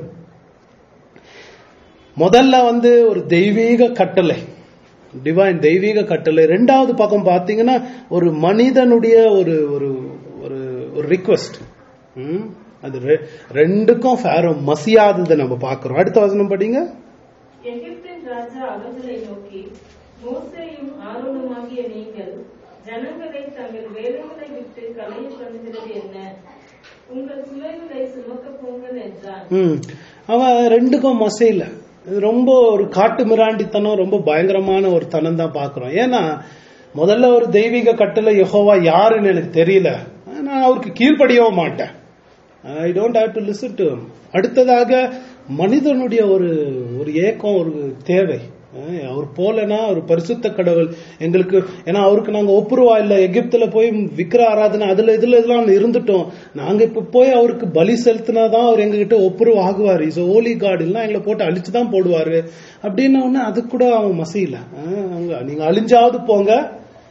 முதல்ல வந்து ஒரு தெய்வீக கட்டளை, டிவைன் தெய்வீக கட்டளை. ரெண்டாவது பக்கம் பாத்தீங்கன்னா ஒரு மனிதனுடைய ஒரு ஒரு ரிக்வெஸ்ட். அது ரெண்டுக்கும் ஃபாரோ மசியாததை நம்ம பார்க்கிறோம். அடுத்த வசனம் படிங்க. எகிப்தின் ராஜா அவர்களை நோக்கி, மோசேயும் ஆரோனுமாகிய நீங்கள் ஜனங்களை தங்கள் வேலைகளை விட்டு கலைய பண்ணுகிறது என்ன? உங்கள் சுமைகளை சுமக்க போங்கள் என்றான். அவன் ரெண்டுக்கும் மசையில ரொம்ப ஒரு காட்டு மிராண்டித்தனம், ரொம்ப பயங்கரமான ஒரு தனம் தான் பாக்குறோம். ஏன்னா முதல்ல ஒரு தெய்வீக கட்டளை, யெகோவா யாருன்னு எனக்கு தெரியல, நான் அவருக்கு கீழ்ப்படியவும் மாட்டேன், I don't have to listen to him. அடுத்ததாக மனிதனுடைய ஒரு ஒரு ஏக்கம், ஒரு தேவை. அவர் போலனா ஒரு பரிசுத்த கடவுள் எங்களுக்கு, ஏன்னா அவருக்கு நாங்க ஒப்புருவா இல்ல, எகிப்துல போய் விக்கிர ஆராதனை அதுல இதுல இதெல்லாம் இருந்துட்டோம், நாங்க இப்ப போய் அவருக்கு பலி செலுத்தினாதான் அவர் எங்க கிட்ட ஒப்புருவா ஆகுவாரு. இஸ் ஹோலி காட், இல்ல எங்களை போட்டு அழிச்சுதான் போடுவாரு அப்படின்னு. அது கூட அவன் மசையில, நீங்க அழிஞ்சாவது போங்க,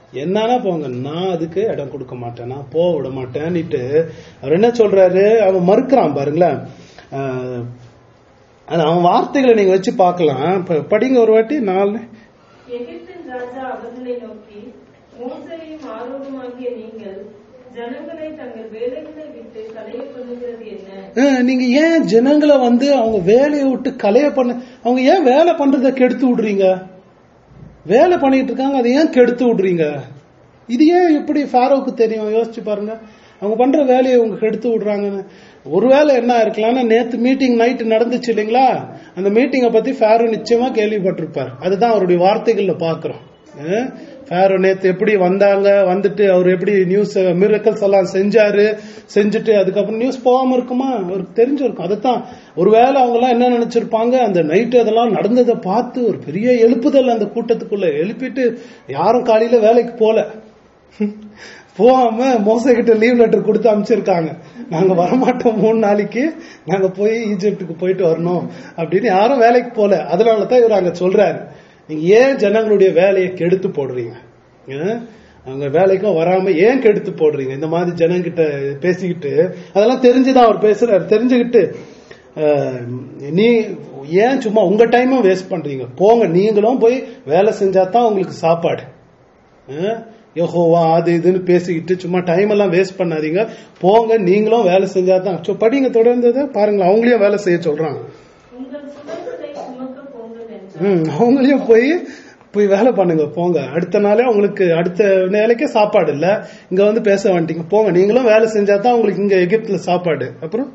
என்னன்னா போங்க, நான் அதுக்கு இடம் கொடுக்க மாட்டேன், நான் போக விட மாட்டேன்னுட்டு அவர் என்ன சொல்றாரு, அவன் மறுக்கிறான் பாருங்களேன். ஆஹ் அவன் வார்த்தைகளை நீங்க வச்சு பார்க்கலாம். படிங்க ஒரு வாட்டி. நாலு எகிப்தின் ராஜா அவர்களை நோக்கி, மோசேயும் ஆரோனுமாகிய நீங்கள் ஜனங்களை தங்கள் வேலைகளை விட்டு கலைய பண்ணுகிறது என்ன? நீங்க ஏன் ஜனங்களை வந்து அவங்க வேலையை விட்டு கலைய பண்ண, அவங்க ஏன் வேலை பண்றதை கெடுத்து விடுறீங்க? வேலை பண்ணிட்டு இருக்காங்க, அதை ஏன் கெடுத்து விடுறீங்க? இது ஏன் இப்படி ஃபாரோவுக்கு தெரியும்? யோசிச்சு பாருங்க, அவங்க பண்ற வேலையை அவங்க கெடுத்து விடுறாங்கன்னு. ஒருவேளை என்ன இருக்கலாம்னா, நேத்து மீட்டிங் நைட் நடந்துச்சு இல்லைங்களா, அந்த மீட்டிங்கை பத்தி ஃபாரோ நிச்சயமா கேள்விப்பட்டிருப்பார். அதுதான் அவருடைய வார்த்தைகள்ல பாக்குறோம். ஃபாரோ நேத்து எப்படி வந்தாங்க, வந்துட்டு அவர் எப்படி நியூஸ் மிரக்கல்ஸ் எல்லாம் செஞ்சாரு, செஞ்சுட்டு அதுக்கப்புறம் நியூஸ் போகாம இருக்குமா, அவருக்கு தெரிஞ்சிருக்கும். அதுதான் ஒருவேளை அவங்க எல்லாம் என்ன நினைச்சிருப்பாங்க, அந்த நைட்டு அதெல்லாம் நடந்ததை பார்த்து ஒரு பெரிய எழுப்புதல் அந்த கூட்டத்துக்குள்ள எழுப்பிட்டு யாரும் காலையில வேலைக்கு போல, போகாம மோசே கிட்ட லீவ் லெட்டர் கொடுத்து அமைச்சிருக்காங்க, நாங்க வரமாட்டோம் மூணு நாளைக்கு, நாங்க போய் ஈஜிப்டுக்கு போயிட்டு வரணும் அப்படின்னு யாரும் வேலைக்கு போல. அதனாலதான் இவர் அங்க சொல்றாரு, நீங்க ஏன் ஜனங்களுடைய வேலையை கெடுத்து போடுறீங்க, அவங்க வேலைக்கும் வராம ஏன் கெடுத்து போடுறீங்க, இந்த மாதிரி ஜனங்கிட்ட பேசிக்கிட்டு. அதெல்லாம் தெரிஞ்சுதான் அவர் பேசுறாரு. தெரிஞ்சுக்கிட்டு நீ ஏன் சும்மா உங்க டைமும் வேஸ்ட் பண்றீங்க, போங்க நீங்களும் போய் வேலை செஞ்சாதான் உங்களுக்கு சாப்பாடு, யோகோவா அது இதுன்னு பேசிக்கிட்டு சும்மா டைம் எல்லாம் வேஸ்ட் பண்ணாதீங்க, போங்க நீங்களும் வேலை செஞ்சாதான். படிங்க தொடர்ந்ததை பாருங்களா, அவங்களையும் வேலை செய்ய சொல்றாங்க. ம் அவங்களையும் போய் போய் வேலை பண்ணுங்க, போங்க, அடுத்த நாளே உங்களுக்கு அடுத்த வேலைக்கே சாப்பாடு இல்ல, இங்க வந்து பேச வேண்டிங்க, போங்க நீங்களும் வேலை செஞ்சாதான் உங்களுக்கு இங்க எகிப்துல சாப்பாடு. அப்புறம்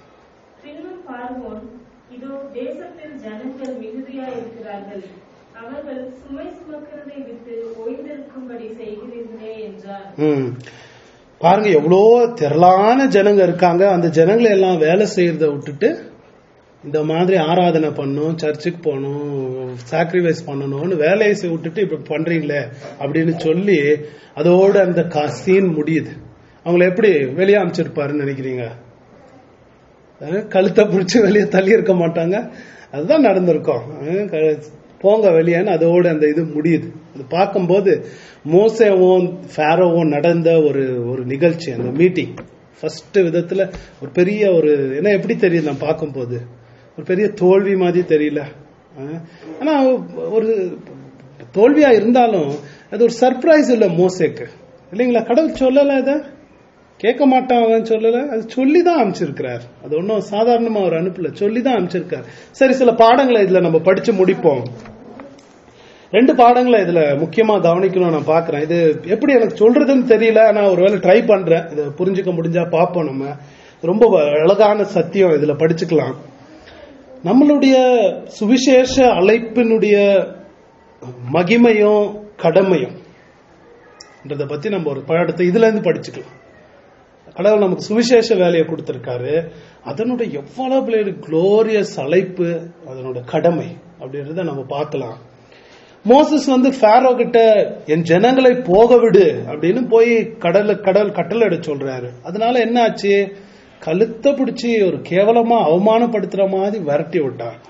இதோ தேசத்தில் ஜனங்கள் மிகுதியா இருக்கிறார்கள், அவர்கள் சுமை சுமக்கிறதை விட்டு ஓய்ந்திருக்கும்படி செய்கிறீர்களே என்றார். ம் பாருங்க, எவ்வளோ திரளான ஜனங்க இருக்காங்க, அந்த ஜனங்களை எல்லாம் வேலை செய்யறத விட்டுட்டு இந்த மாதிரி ஆராதனை பண்ணணும், சர்ச்சுக்கு போகணும், சாக்ரிஃபைஸ் பண்ணணும்னு வேலையை விட்டுட்டு இப்ப பண்றீங்களே அப்படின்னு சொல்லி அதோட அந்த சீன் முடியுது. அவங்களை எப்படி வெளியே அமைச்சிருப்பாருன்னு நினைக்கிறீங்க? கழுத்தை பிடிச்சி வெளியே தள்ளி இருக்க மாட்டாங்க, அதுதான் நடந்திருக்கும். போங்க வெளியேன்னு அதோட அந்த இது முடியுது. அது பார்க்கும்போது மோசேவும் ஃபாரோவும் நடந்த ஒரு ஒரு நிகழ்ச்சி, அந்த மீட்டிங் ஃபர்ஸ்ட் விதத்துல ஒரு பெரிய ஒரு என்ன எப்படி தெரியும், நான் பார்க்கும்போது ஒரு பெரிய தோல்வி மாதிரி தெரியல. ஆனா ஒரு தோல்வியா இருந்தாலும் அது ஒரு சர்ப்ரைஸ் இல்ல மோசேக்கு, இல்லைங்களா? கடவுள் சொல்லல, அத கேட்க மாட்டான் அவன் சொல்லல, அது சொல்லிதான் அமைச்சிருக்கிறார். அது ஒன்னும் சாதாரணமா ஒரு அனுப்பல, சொல்லிதான் அமைச்சிருக்காரு. சரி, சில பாடங்களை இதுல நம்ம படிச்சு முடிப்போம். ரெண்டு பாடங்களை இதுல முக்கியமா கவனிக்கணும் நான் பாக்குறேன். இது எப்படி எனக்கு சொல்றதுன்னு தெரியல, நான் ஒருவேளை ட்ரை பண்றேன், இதை புரிஞ்சுக்க முடிஞ்சா பார்ப்போம். நம்ம ரொம்ப அழகான சத்தியம் இதுல படிச்சுக்கலாம். நம்மளுடைய சுவிசேஷ அழைப்பினுடைய மகிமையும் கடமையும் பத்தி நம்ம ஒரு பாடத்தை இதுல இருந்து படிச்சுக்கலாம். கடவுள் நமக்கு சுவிசேஷ வேலையை கொடுத்திருக்காரு, அதனுடைய எவ்வளவு குளோரியஸ் அழைப்பு, அதனோட கடமை அப்படின்றத நம்ம பார்க்கலாம். மோசஸ் வந்து ஃபாரோ கிட்ட என் ஜனங்களை போக விடு அப்படின்னு போய் கடல கடல் கட்டளை இட சொல்றாரு. அதனால என்ன ஆச்சு, கழுத்தை பிடிச்சி ஒரு கேவலமா அவமானப்படுத்துற மாதிரி விரட்டி விட்டாங்க.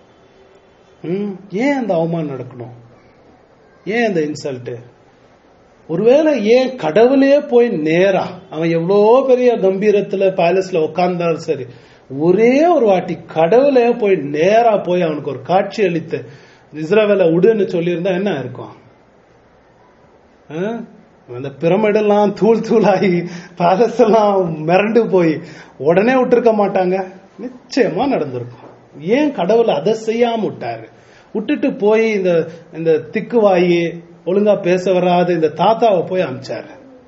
ஏன் அந்த அவமானம் நடக்கணும், ஏன் அந்த இன்சல்ட்? ஒருவேளை ஏன் கடவுளே போய் நேரா, அவன் எவ்வளோ பெரிய கம்பீரத்துல பேலஸ்ல உட்கார்ந்தாலும் சரி, ஒரே ஒரு வாட்டி கடவுளே போய் நேரா போய் அவனுக்கு ஒரு காட்சி அளித்து இஸ்ரவேலை உடுன்னு சொல்லியிருந்தா என்ன இருக்கும்? அந்த பிரமிடெல்லாம் தூள் தூளாகி பேலஸ் எல்லாம் மிரண்டு போய் உடனே விட்டுருக்க மாட்டாங்க, நிச்சயமா நடந்திருக்கும். ஏன் கடவுள் அதை செய்யாம விட்டாரு? விட்டுட்டு போய் இந்த இந்த திக்குவாயி ஒழுங்கா பேச வராது இந்த தாத்தாவை போய் அமிச்சாரு.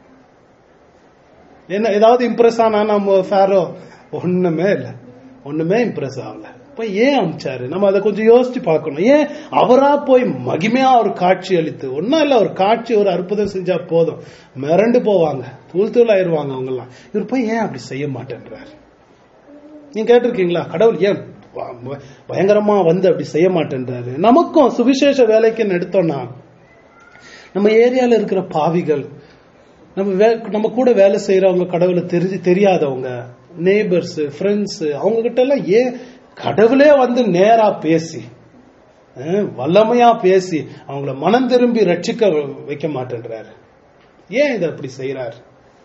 என்ன ஏதாவது இம்ப்ரெஸ் ஆனா நம்ம ஃபாரோ? ஒண்ணுமே இல்லை, ஒண்ணுமே இம்ப்ரெஸ் ஆகல. போய் ஏன் அமிச்சாரு? நம்ம அதை கொஞ்சம் யோசிச்சு பார்க்கணும். ஏன் அவரா போய் மகிமையா ஒரு காட்சி அளித்து, ஒன்னும் இல்ல ஒரு காட்சி ஒரு அற்புதம் செஞ்சா போதும், மிரண்டு போவாங்க, தூள் தூள் ஆயிடுவாங்க அவங்க எல்லாம். இவர் போய் ஏன் அப்படி செய்ய மாட்டேன்றாரு? நீங்க கேட்டிருக்கீங்களா, கடவுள் ஏன் பயங்கரமா வந்து அப்படி செய்ய மாட்டேன்றாரு? நமக்கும் சுவிசேஷ வேலைக்குன்னு எடுத்தோம்னா, நம்ம ஏரியால இருக்கிற பாவிகள், நம்ம நம்ம கூட வேலை செய்யறவங்க, கடவுளை தெரிஞ்சு தெரியாதவங்க, நெய்பர்ஸ், ஃப்ரெண்ட்ஸ், அவங்க கிட்ட எல்லாம் ஏன் கடவுளே வந்து நேரா பேசி வல்லமையா பேசி அவங்கள மனம் திரும்பி ரட்சிக்க வைக்க மாட்டேன்றாரு? ஏன் இதை அப்படி செய்யறாரு?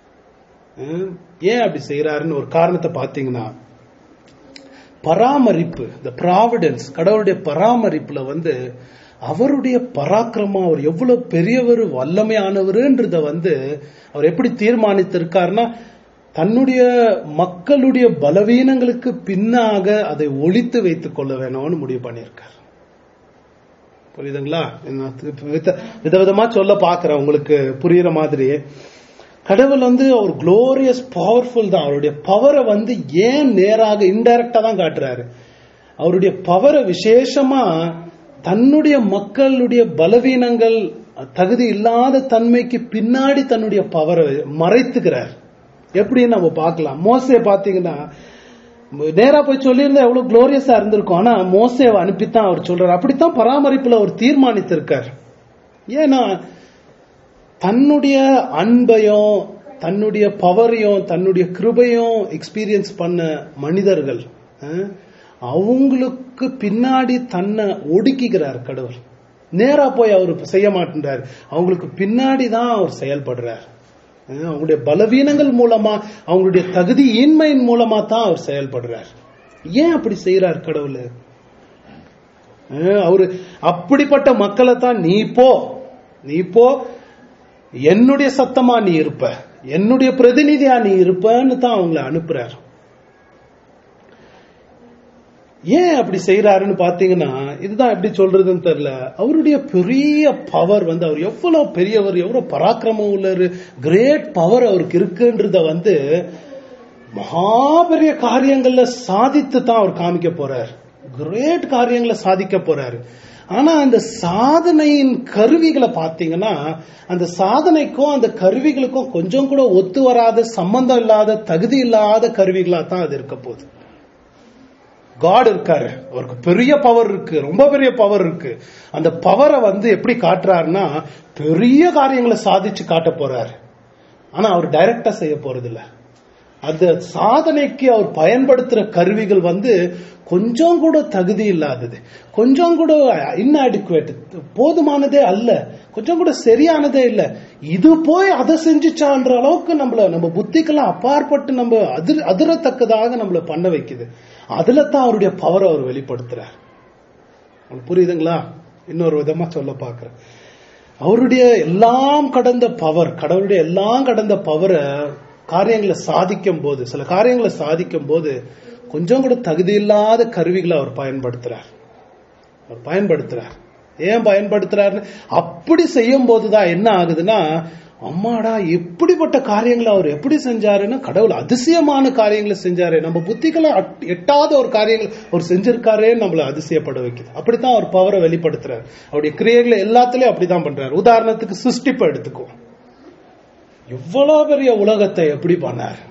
ஏன் அப்படி செய்யறாருன்னு ஒரு காரணத்தை பார்த்தீங்கன்னா, பராமரிப்பு, இந்த ப்ராவிடன்ஸ், கடவுளுடைய பராமரிப்புல வந்து அவருடைய பராக்கிரமம், அவர் எவ்வளவு பெரியவர், வல்லமையானவர்ன்றத வந்து அவர் எப்படி தீர்மானித்திருக்காருன்னா, தன்னுடைய மக்களுடைய பலவீனங்களுக்கு பின்னாக அதை ஒளித்து வைத்துக் கொள்ள வேணும்னு முடிவு பண்ணியிருக்கார். புரியுதுங்களா? விதவிதமா சொல்ல பாக்குறேன் உங்களுக்கு புரியுற மாதிரி. கடவுள் வந்து அவர் குளோரியஸ் பவர்ஃபுல் தான். அவருடைய பவரை வந்து ஏன் நேராக இன்டைரக்டா தான் காட்டுறாரு. அவருடைய பவரை விசேஷமா தன்னுடைய மக்களுடைய பலவீனங்கள், தகுதி இல்லாத தன்மைக்கு பின்னாடி தன்னுடைய பவரை மறைத்துக்கிறார். எப்படின்னு நம்ம பார்க்கலாம். மோசே பாத்தீங்கன்னா நேரா போய் சொல்லியிருந்தா எவ்வளவு குளோரியஸா இருந்திருக்கும். ஆனா மோசேவை அனுப்பித்தான் அவர் சொல்றாரு. அப்படித்தான் பராமரிப்புல அவர் தீர்மானித்திருக்கார். ஏன்னா தன்னுடைய அன்பையும் தன்னுடைய பவரையும் தன்னுடைய கிருபையும் எக்ஸ்பீரியன்ஸ் பண்ண மனிதர்கள் அவங்களுக்கு பின்னாடி தன்னை ஒடுக்கிக்கிறார் கடவுள். நேரா போய் அவர் செய்ய மாட்டேன்றார். அவங்களுக்கு பின்னாடி தான் அவர் செயல்படுறார். அவங்களுடைய பலவீனங்கள் மூலமா, அவங்களுடைய தகுதி ஈன்மையின் மூலமா தான் அவர் செயல்படுறார். ஏன் அப்படி செய்யறார் கடவுள்? அவரு அப்படிப்பட்ட மக்களை தான் நீ போ நீ போ என்னுடைய சத்தமா நீ இருப்ப, என்னுடைய பிரதிநிதியா நீ இருப்பன்னு தான் அவங்களை அனுப்புறார். ஏன் அப்படி செய்யறாருன்னு பாத்தீங்கன்னா, இதுதான் எப்படி சொல்றதுன்னு தெரியல. அவருடைய பெரிய பவர் வந்து, அவர் எவ்வளவு பெரியவர், எவ்வளவு பராக்கிரமம் உள்ளவர், கிரேட் பவர் அவருக்கு இருக்குன்றத வந்து மகாபெரிய காரியங்கள்ல சாதித்து தான் அவர் காமிக்க போறார். கிரேட் காரியங்களை சாதிக்க போறாரு. ஆனா அந்த சாதனையின் கருவிகளை பாத்தீங்கன்னா, அந்த சாதனைக்கும் அந்த கருவிகளுக்கும் கொஞ்சம் கூட ஒத்து வராத, சம்பந்தம் இல்லாத, தகுதி இல்லாத கருவிகளா தான் அது இருக்க போகுது. காட் இருக்காரு, அவருக்கு பெரிய பவர் இருக்கு, ரொம்ப பெரிய பவர் இருக்கு. அந்த பவரை வந்து எப்படி காட்டுறாருன்னா, பெரிய காரியங்களை சாதிச்சு காட்ட போறாரு. ஆனா அவர் டைரக்டா செய்ய போறது இல்ல. அந்த சாதனைக்கு அவர் பயன்படுத்துற கருவிகள் வந்து கொஞ்சம் கூட தகுதி இல்லாதது, கொஞ்சம் கூட இன்அடிக்குவேட், போதுமானதே அல்ல, கொஞ்சம் கூட சரியானதே இல்ல. இது போய் அதை செஞ்சுச்சான்ற அளவுக்கு நம்மள நம்ம புத்திக்கெல்லாம் அப்பாற்பட்டு நம்ம அதிர் அதிரத்தக்கதாக நம்மள பண்ண வைக்குது. அதுல தான் அவருடைய பவர் அவர் வெளிப்படுத்துறார். புரியுதுங்களா? இன்னொரு விதமா சொல்ல பாக்குறேன். அவருடைய எல்லாம் கடந்த பவர், கடவுளுடைய எல்லாம் கடந்த பவரை காரியங்களை சாதிக்கும் போது, சில காரியங்களை சாதிக்கும் போது கொஞ்சம் கூட தகுதி இல்லாத கருவிகளை அவர் பயன்படுத்துறார். அவர் பயன்படுத்துறார். ஏன் பயன்படுத்துறாரு? அப்படி செய்யும் போதுதான் என்ன ஆகுதுன்னா, அம்மாடா எப்படிப்பட்ட காரியங்களை அவர் எப்படி செஞ்சாருன்னா, கடவுள் அதிசயமான காரியங்களை செஞ்சாரு, நம்ம புத்திகளை எட்டாத ஒரு காரியங்கள் அவர் செஞ்சிருக்காரேன்னு நம்மள அதிசயப்பட வைக்குது. அப்படித்தான் அவர் பவரை வெளிப்படுத்துறாரு. அவருடைய கிரியைகளை எல்லாத்திலயும் அப்படிதான் பண்றாரு. உதாரணத்துக்கு சிருஷ்டிப்பை எடுத்துக்கோ. இவ்வளவு பெரிய உலகத்தை எப்படி பண்ணார்?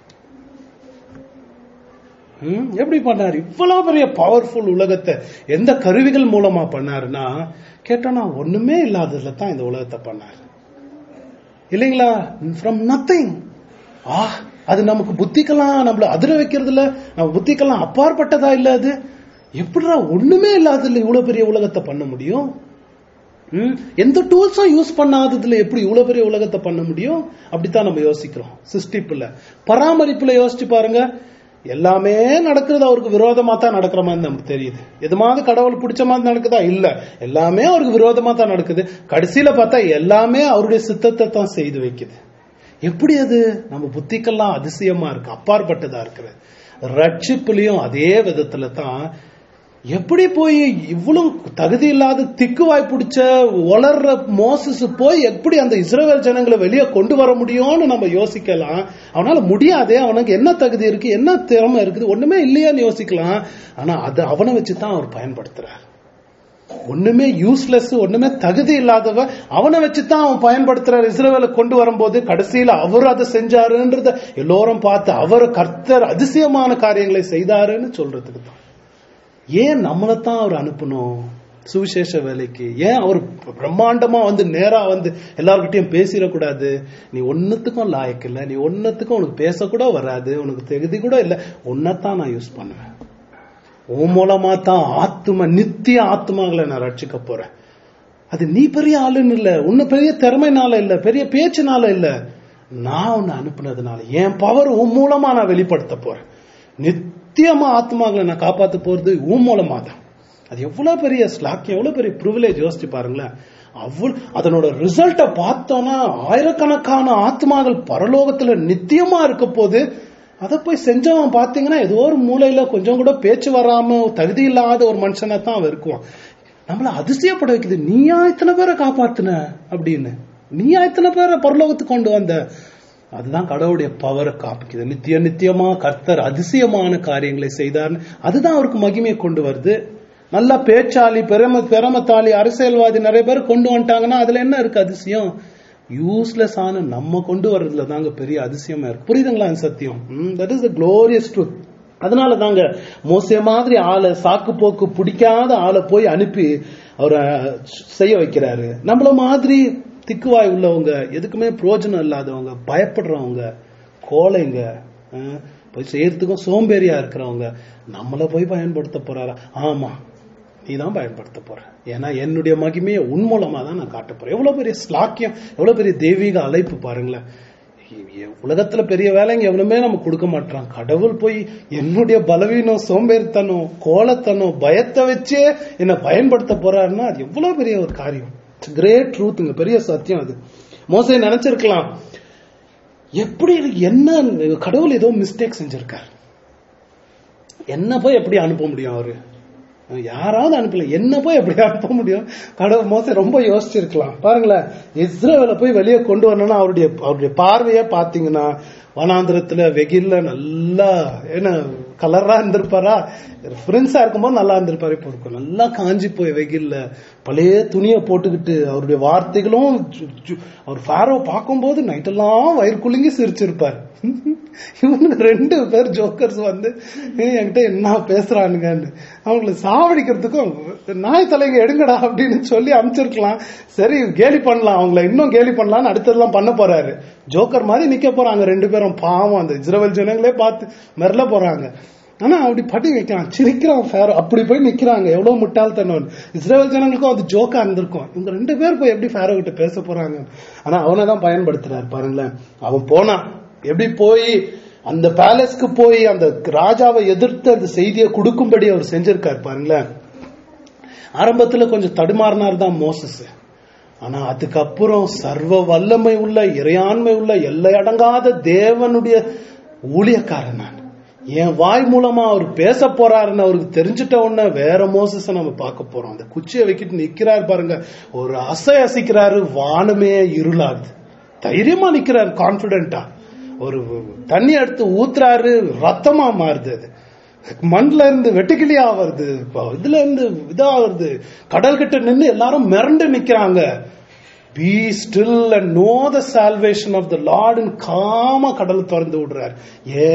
எப்படி பண்ணார்? இவ்வளவு பெரிய பவர்ஃபுல் உலகத்தை எந்த கருவிகள் மூலமா பண்ணாருன்னா, கேட்டோம்னா ஒண்ணுமே இல்லாததுல தான் இந்த உலகத்தை பண்ணாரு. இல்லைங்களா? From nothing. ஆ அது நமக்கு புத்திக்கெல்லாம் நம்மள அதிர வைக்கிறதுல, நம்ம புத்திக்கெல்லாம் அப்பாற்பட்டதா இல்ல. அது எப்படிடா ஒண்ணுமே இல்லாததுல இவ்வளவு பெரிய உலகத்தை பண்ண முடியும்? எந்த டூல்ஸும் யூஸ் பண்ணாததுல எப்படி இவ்வளவு பெரிய உலகத்தை பண்ண முடியும்? அப்படித்தான் நம்ம யோசிக்கிறோம். சிருஷ்டிப்புல, பராமரிப்புல யோசிச்சு பாருங்க. எல்லாமே நடக்கிறது அவருக்கு விரோதமா தான் நடக்கிற மாதிரி நமக்கு தெரியுது. எதுமாவது கடவுள் பிடிச்ச மாதிரி நடக்குதா? இல்ல, எல்லாமே அவருக்கு விரோதமா தான் நடக்குது. கடைசியில பார்த்தா எல்லாமே அவருடைய சித்தத்தை தான் செய்து வைக்குது. எப்படி அது நம்ம புத்திக்கெல்லாம் அதிசயமா இருக்கு, அப்பாற்பட்டதா இருக்குது. ரட்சிப்புலயும் அதே விதத்துல தான், எப்படி போய் இவ்வளவு தகுதி இல்லாத திக்குவாய் பிடிச்ச வளர்ற மோசஸ் போய் எப்படி அந்த இஸ்ரவேல் ஜனங்களை வெளியே கொண்டு வர முடியும்னு நம்ம யோசிக்கலாம். அவனால முடியாதே, அவனுக்கு என்ன தகுதி இருக்கு, என்ன திறமை இருக்குது, ஒண்ணுமே இல்லையான்னு யோசிக்கலாம். ஆனா அது அவனை வச்சுதான் அவர் பயன்படுத்துறார். ஒண்ணுமே யூஸ்லெஸ், ஒண்ணுமே தகுதி இல்லாதவ அவனை வச்சுதான் அவன் பயன்படுத்துறாரு. இஸ்ரவேலை கொண்டு வரும்போது கடைசியில அவர் அதை செஞ்சாருன்றத எல்லோரும் பார்த்து அவர் கர்த்தர் அதிசயமான காரியங்களை செய்தாருன்னு சொல்றதுக்கு தான். ஏன் நம்மளைத்தான் அவர் அனுப்பணும் சுவிசேஷ வேலைக்கு? ஏன் அவர் பிரம்மாண்டமா வந்து நேரா வந்து எல்லார்கிட்டையும் பேசிடக்கூடாது? நீ ஒன்னத்துக்கும் லாயக்கு இல்ல, நீ ஒன்னத்துக்கும் உனக்கு பேசக்கூட வராது, உனக்கு தகுதி கூட இல்ல, ஒன்னதான் நான் யூஸ் பண்ணுவேன். உன் மூலமா தான் ஆத்மா, நித்திய ஆத்மாக்களை நான் ரட்சிக்க போறேன். அது நீ பெரிய ஆளுன்னு இல்ல, உன்ன பெரிய திறமைனால இல்ல, பெரிய பேச்சுனால இல்ல, நான் உன்னை அனுப்புனதுனால என் பவர் உன் மூலமா நான் வெளிப்படுத்த போறேன். நித்தியமா ஆத்மாக்களை நான் காப்பாத்த போறது உன் மூலமா தான். அது எவ்வளவு பெரிய ஸ்லாக்கியம், எவ்வளவு பெரிய பிரிவிலேஜ் யோசிச்சு பாருங்களேன். அவ்வளவு அதனோட ரிசல்ட்ட பார்த்தோம்னா ஆயிரக்கணக்கான ஆத்மாக்கள் பரலோகத்துல நித்தியமா இருக்க போது அதை போய் செஞ்சவன் பாத்தீங்கன்னா ஏதோ ஒரு மூலையில கொஞ்சம் கூட பேச்சு வராம தகுதி இல்லாத ஒரு மனுஷனா தான் அவன் இருக்குவான். நம்மள அதிசயப்பட வைக்குது, நீயா இத்தனை பேரை காப்பாத்துன அப்படின்னு, நீயா இத்தனை பேரை பரலோகத்துக்கு கொண்டு வந்த. அதுதான் கடவுளுடைய பவரை காப்பிக்குது. நித்திய நித்தியமா கர்த்தர் அதிசயமான காரியங்களை செய்தார்னு அதுதான் அவருக்கு மகிமையை கொண்டு வருது. நல்லா பேச்சாளி, பெரும பெருமத்தாளி, அரசியல்வாதி நிறைய பேர் கொண்டு வந்துட்டாங்கன்னா அதுல என்ன இருக்கு அதிசயம்? யூஸ்லெஸ் ஆன நம்ம கொண்டு வர்றதுல தாங்க பெரிய அதிசயமா இருக்கு. புரியுதுங்களா அந்த சத்தியம்? That is the glorious truth. அதனால தாங்க மோசே மாதிரி ஆளை, சாக்கு போக்கு பிடிக்காத ஆளை போய் அனுப்பி அவரை செய்ய வைக்கிறாரு. நம்மள மாதிரி திக்குவாய் உள்ளவங்க, எதுக்குமே பிரயோஜனம் இல்லாதவங்க, பயப்படுறவங்க, கோழைங்க, போய் செய்யறதுக்கும் சோம்பேறியா இருக்கிறவங்க நம்மள போய் பயன்படுத்த போறாரா? ஆமா, நீதான் பயன்படுத்த போற. ஏன்னா என்னுடைய மகிமையை உன் மூலமா தான் நான் காட்ட போறேன். எவ்வளவு பெரிய ஸ்லாக்கியம், எவ்வளவு பெரிய தெய்வீக அழைப்பு பாருங்களேன். உலகத்துல பெரிய வேலைங்க எவ்வளவுமே நம்ம கொடுக்க மாட்டோம். கடவுள் போய் என்னுடைய பலவீனம், சோம்பேறித்தனம், கோலத்தனம், பயத்தை வச்சே என்ன பயன்படுத்த போறாருன்னா அது எவ்வளவு பெரிய ஒரு காரியம். கிரேட் ட்ரூத்துங்க, பெரிய சத்தியம் அது. மோசே நினைச்சிருக்கலாம், எப்படி என்ன கடவுள் ஏதோ மிஸ்டேக் செஞ்சிருக்கார், என்ன போய் எப்படி அனுப்ப முடியும், அவரு யாராவது அனுப்பல, என்ன போய் எப்படி அனுப்ப முடியும்? கடவுள் மோசே ரொம்ப யோசிச்சிருக்கலாம். பாருங்களேன், இஸ்ரவேலை போய் வெளியே கொண்டு வரணும்னா அவருடைய அவருடைய பார்வையே பாத்தீங்கன்னா வனாந்திரத்துல வெயில்ல நல்லா என்ன கலரா இருந்திருப்பாரா, ஃப்ரெண்ட்ஸா இருக்கும்போது நல்லா இருந்திருப்பாரு. இப்போ இருக்கும் நல்லா காஞ்சி போய் வெயில்ல பழைய துணியை போட்டுக்கிட்டு அவருடைய வார்த்தைகளும் அவர் ஃபாரோ பார்க்கும்போது நைட்டெல்லாம் வயிறு குலுங்கி சிரிச்சிருப்பாரு. இவனுக்கு ரெண்டு பேர் ஜோக்கர்ஸ் வந்து என்கிட்ட என்ன பேசுறானுங்கன்னு அவங்களை சாவடிக்கிறதுக்கும் நாய் தலைங்க எடுங்கடா அப்படின்னு சொல்லி அனுப்பிச்சிருக்கலாம். சரி கேலி பண்ணலாம், அவங்கள இன்னும் கேலி பண்ணலாம்னு அடுத்ததெல்லாம் பண்ண போறாரு. ஜோக்கர் மாதிரி நிக்க போறாங்க ரெண்டு பேரும். பாவம் அந்த இஸ்ரவேல் ஜனங்களே பார்த்து மிரள போறாங்க. ஆனா அப்படி பட்டி வைக்கிறான், சிரிக்கிறான் ஃபேரோ. அப்படி போய் நிக்கிறாங்க, எவ்வளவு முட்டாள்தனம். இஸ்ரவேல் ஜனங்களுக்கும் அது ஜோக்கா இருந்திருக்கும், இவங்க ரெண்டு பேர் போய் எப்படி ஃபேரோ கிட்ட பேச போறாங்க. ஆனா அவனைதான் பயன்படுத்துறாரு பாருங்களேன். அவன் போனா எப்படி போய் அந்த பேலஸ்க்கு போய் அந்த ராஜாவை எதிர்த்து அந்த செய்தியை கொடுக்கும்படி அவர் செஞ்சிருக்காரு பாருங்களேன். ஆரம்பத்துல கொஞ்சம் தடுமாறினார் தான் மோசஸ். ஆனா அதுக்கப்புறம் சர்வ வல்லமை உள்ள, இறையாண்மை உள்ள, எல்லை அடங்காத தேவனுடைய ஊழியக்காரன் நான், என் வாய் மூலமா அவர் பேச போறாருன்னு அவருக்கு தெரிஞ்சிட்ட உடனே வேற மோசஸ நம்ம பார்க்க போறோம். அந்த குச்சியை வைக்கிட்டு நிக்கிறாரு பாருங்க, ஒரு அசை அசைக்கிறாரு, வானமே இருளாது, தைரியமா நிக்கிறாரு, கான்பிடென்டா. ஒரு தண்ணி எடுத்து ஊத்துறாரு, ரத்தமா மாறுது, அது மண்ல இருந்து வெட்டுக்கிளியா வருது, இதுல இருந்து இதா வருது. கடல் கிட்ட நின்று எல்லாரும் மிரண்டு நிக்கிறாங்க. Be still and know the salvation of the Lord. காம கடல் திறந்து விடுறார். ஏ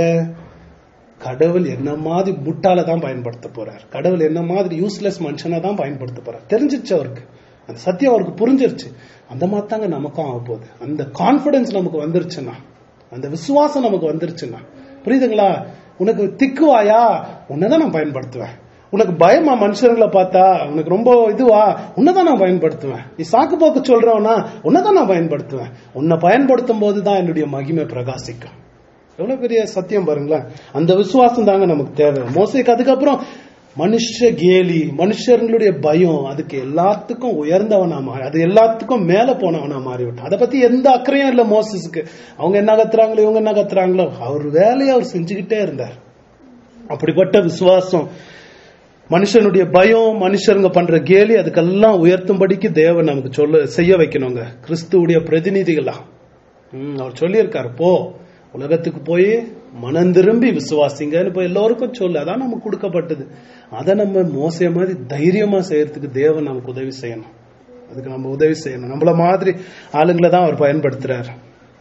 கடவுள் என்ன மாதிரி முட்டால தான் பயன்படுத்த போறார், கடவுள் என்ன மாதிரி யூஸ்லெஸ் மனுஷனா தான் பயன்படுத்த போறார். தெரிஞ்சிச்சு அவருக்கு, அந்த சத்தியம் அவருக்கு புரிஞ்சிருச்சு. அந்த மாதிரி தாங்க நமக்கும் ஆக போகுது. அந்த கான்பிடன்ஸ் நமக்கு வந்துருச்சுன்னா, அந்த விசுவாசம் நமக்கு வந்துருச்சுன்னா, புரியுதுங்களா? உனக்கு திக்குவாயா, உன்னதான் நான் பயன்படுத்துவேன். உனக்கு பயமா மனுஷர்களை பார்த்தா, உனக்கு ரொம்ப இதுவா, உன்னதான் நான் பயன்படுத்துவேன். நீ சாக்கு போக்கு சொல்றவனா, உன்னதான் நான் பயன்படுத்துவேன். உன்னை பயன்படுத்தும் போதுதான் என்னுடைய மகிமை பிரகாசிக்கும். எவ்வளவு பெரிய சத்தியம் பாருங்களேன். அந்த விசுவாசம் தாங்க நமக்கு தேவை. மோசேக்கு அதுக்கப்புறம் மனுஷ கேலி, மனுஷர்களுடைய பயம், அதுக்கு எல்லாத்துக்கும் உயர்ந்தவனா மாறி, அது எல்லாத்துக்கும் மேல போனவனா மாறிவிட்டான். அதை பத்தி எந்த அக்கறையும் இல்ல மோசஸ்க்கு. அவங்க என்ன கத்துறாங்களோ, இவங்க என்ன கத்துறாங்களோ, அவர் வேலையை அவர் செஞ்சுக்கிட்டே இருந்தார். அப்படிப்பட்ட விசுவாசம், மனுஷனுடைய பயம், மனுஷருங்க பண்ற கேலி, அதுக்கெல்லாம் உயர்த்தும்படிக்கு தேவன் நமக்கு சொல்ல செய்ய வைக்கணுங்க. கிறிஸ்துவுடைய பிரதிநிதிகளா அவர் சொல்லியிருக்காரு, போ உலகத்துக்கு போய் மனம் திரும்பி விசுவாசிங்கன்னு போய் எல்லோருக்கும் சொல்லு. அதான் நமக்கு கொடுக்கப்பட்டது. அதை நம்ம மோசே மாதிரி தைரியமா செய்யறதுக்கு தேவன் நமக்கு உதவி செய்யணும். அதுக்கு நம்ம உதவி செய்யணும். நம்மள மாதிரி ஆளுங்களை தான் அவர் பயன்படுத்துறாரு.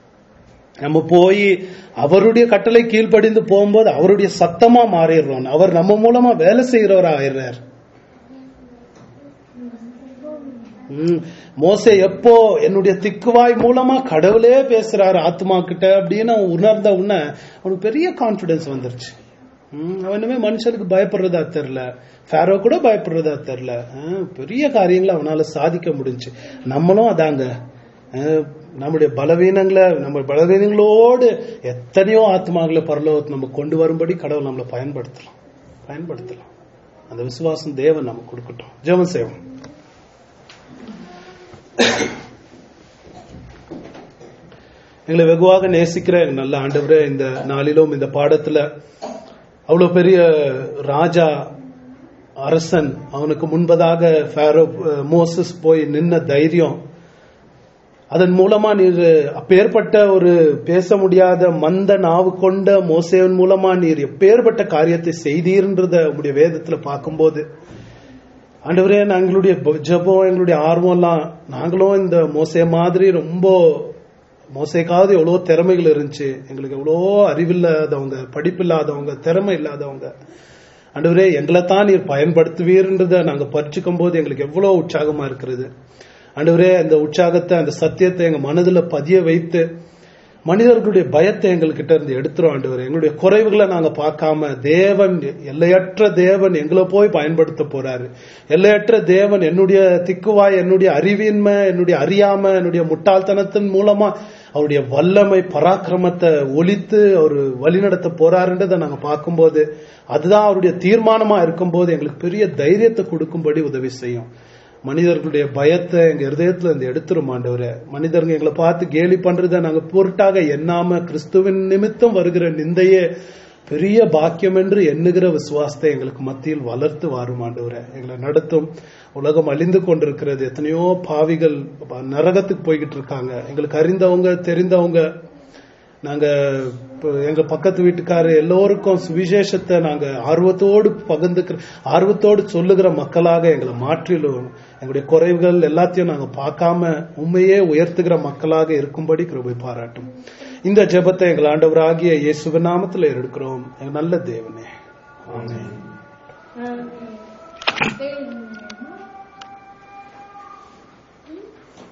நம்ம போய் அவருடைய கட்டளை கீழ்ப்படிந்து போகும்போது அவருடைய சத்தமா மாறிடுறோம். அவர் நம்ம மூலமா வேலை செய்யறவரா ஆயிடுறார். மோசே எப்போ என்னுடைய திக்குவாய் மூலமா கடவுளே பேசுறாரு ஆத்மா கிட்ட அப்படின்னு அவன் உணர்ந்த உடனே அவனுக்கு பெரிய கான்பிடன்ஸ் வந்துருச்சு. ம், அவனுமே மனுஷனுக்கு பயப்படுறதா தெரியல, ஃபேரோ கூட பயப்படுறதா தெரியல. ஆஹ், பெரிய காரியங்களை அவனால சாதிக்க முடிஞ்சு. நம்மளும் அதாங்க, ஆஹ், நம்முடைய பலவீனங்களை நம்ம பலவீனங்களோடு எத்தனையோ ஆத்மாக்களை பரலோகத்தை நம்ம கொண்டு வரும்படி கடவுள் நம்மளை பயன்படுத்தலாம் பயன்படுத்தலாம் அந்த விசுவாசம் தேவன் நமக்கு கொடுக்கட்டும். ஜெபம் செய்வோம். எங்களை வெகுவாக நேசிக்கிற எங்க நல்ல ஆண்டவரே, இந்த நாளிலும் இந்த பாடத்துல அவ்வளவு பெரிய ராஜா அரசன், அவனுக்கு முன்பதாக ஃபாரோ மோசஸ் போய் நின்ன தைரியம், அதன் மூலமா நீர் அப்பேற்பட்ட ஒரு பேச முடியாத மந்த நாவு கொண்ட மோசேவன் மூலமா நீர் எப்பேற்பட்ட காரியத்தை செய்தீர்ன்றத உங்களுடைய வேதத்துல பார்க்கும்போது ஆண்டவரே, எங்களுடைய ஜெபம் எங்களுடைய ஆர்வம் எல்லாம், நாங்களும் இந்த மோசே மாதிரி ரொம்ப மோசேக்காவது எவ்வளோ திறமைகள் இருந்துச்சு, எங்களுக்கு எவ்வளோ அறிவில்லாதவங்க, படிப்பில்லாதவங்க, திறமை இல்லாதவங்க, ஆண்டவரே எங்களை தான் நீர் பயன்படுத்துவீர்ன்றத நாங்க பறிச்சுக்கும் போது எங்களுக்கு எவ்வளவு உற்சாகமா இருக்கிறது. ஆண்டவரே, அந்த உற்சாகத்தை, அந்த சத்தியத்தை எங்க மனதுல பதிய வைத்து மனிதர்களுடைய பயத்தை எங்கள்கிட்ட இருந்து எடுத்துரும். ஆண்டவரே, எங்களுடைய குறைவுகளை நாங்க பார்க்காம, தேவன் எல்லையற்ற தேவன் எங்களை போய் பயன்படுத்த போறாரு. எல்லையற்ற தேவன் என்னுடைய திக்குவாய், என்னுடைய அறிவின்மை, என்னுடைய அறியாம, என்னுடைய முட்டாள்தனத்தின் மூலமா அவருடைய வல்லமை பராக்கிரமத்தை ஒலித்து அவர் வழிநடத்த போறாருன்றதை நாங்க பார்க்கும்போது, அதுதான் அவருடைய தீர்மானமா இருக்கும்போது எங்களுக்கு பெரிய தைரியத்தை கொடுக்கும்படி உதவி செய்யும். மனிதர்களுடைய பயத்தை எங்க இருதயத்துல இருந்து எடுத்துரும் ஆண்டவரே. மனிதர்கள் எங்களை பார்த்து கேலி பண்றத நாங்க பொருட்டாக எண்ணாம, கிறிஸ்துவின் நிமித்தம் வருகிற நிந்தையே பெரிய பாக்கியம் என்று எண்ணுகிற விசுவாசத்தை எங்களுக்கு மத்தியில் வளர்த்து வாரும் ஆண்டவரே. எங்களை நடத்தும். உலகம் அழிந்து கொண்டிருக்கிறது, எத்தனையோ பாவிகள் நரகத்துக்கு போய்கிட்டு இருக்காங்க. எங்களுக்கு அறிந்தவங்க தெரிந்தவங்க, நாங்க எங்க பக்கத்து வீட்டுக்காரர் எல்லோருக்கும் சுவிசேஷத்தை நாங்க ஆர்வத்தோடு பகிர்ந்துக்கிற, ஆர்வத்தோடு சொல்லுகிற மக்களாக எங்களை மாற்றிலும், எங்களுடைய குறைவுகள் எல்லாத்தையும் நாங்க பார்க்காம உண்மையே உயர்த்துகிற மக்களாக இருக்கும்படி கிருபை பாராட்டும். இந்த ஜெபத்தை எங்கள் ஆண்டவராகிய இயேசுவின் நாமத்தில் எடுக்கிறோம். நல்ல தேவனே, ஆமென்.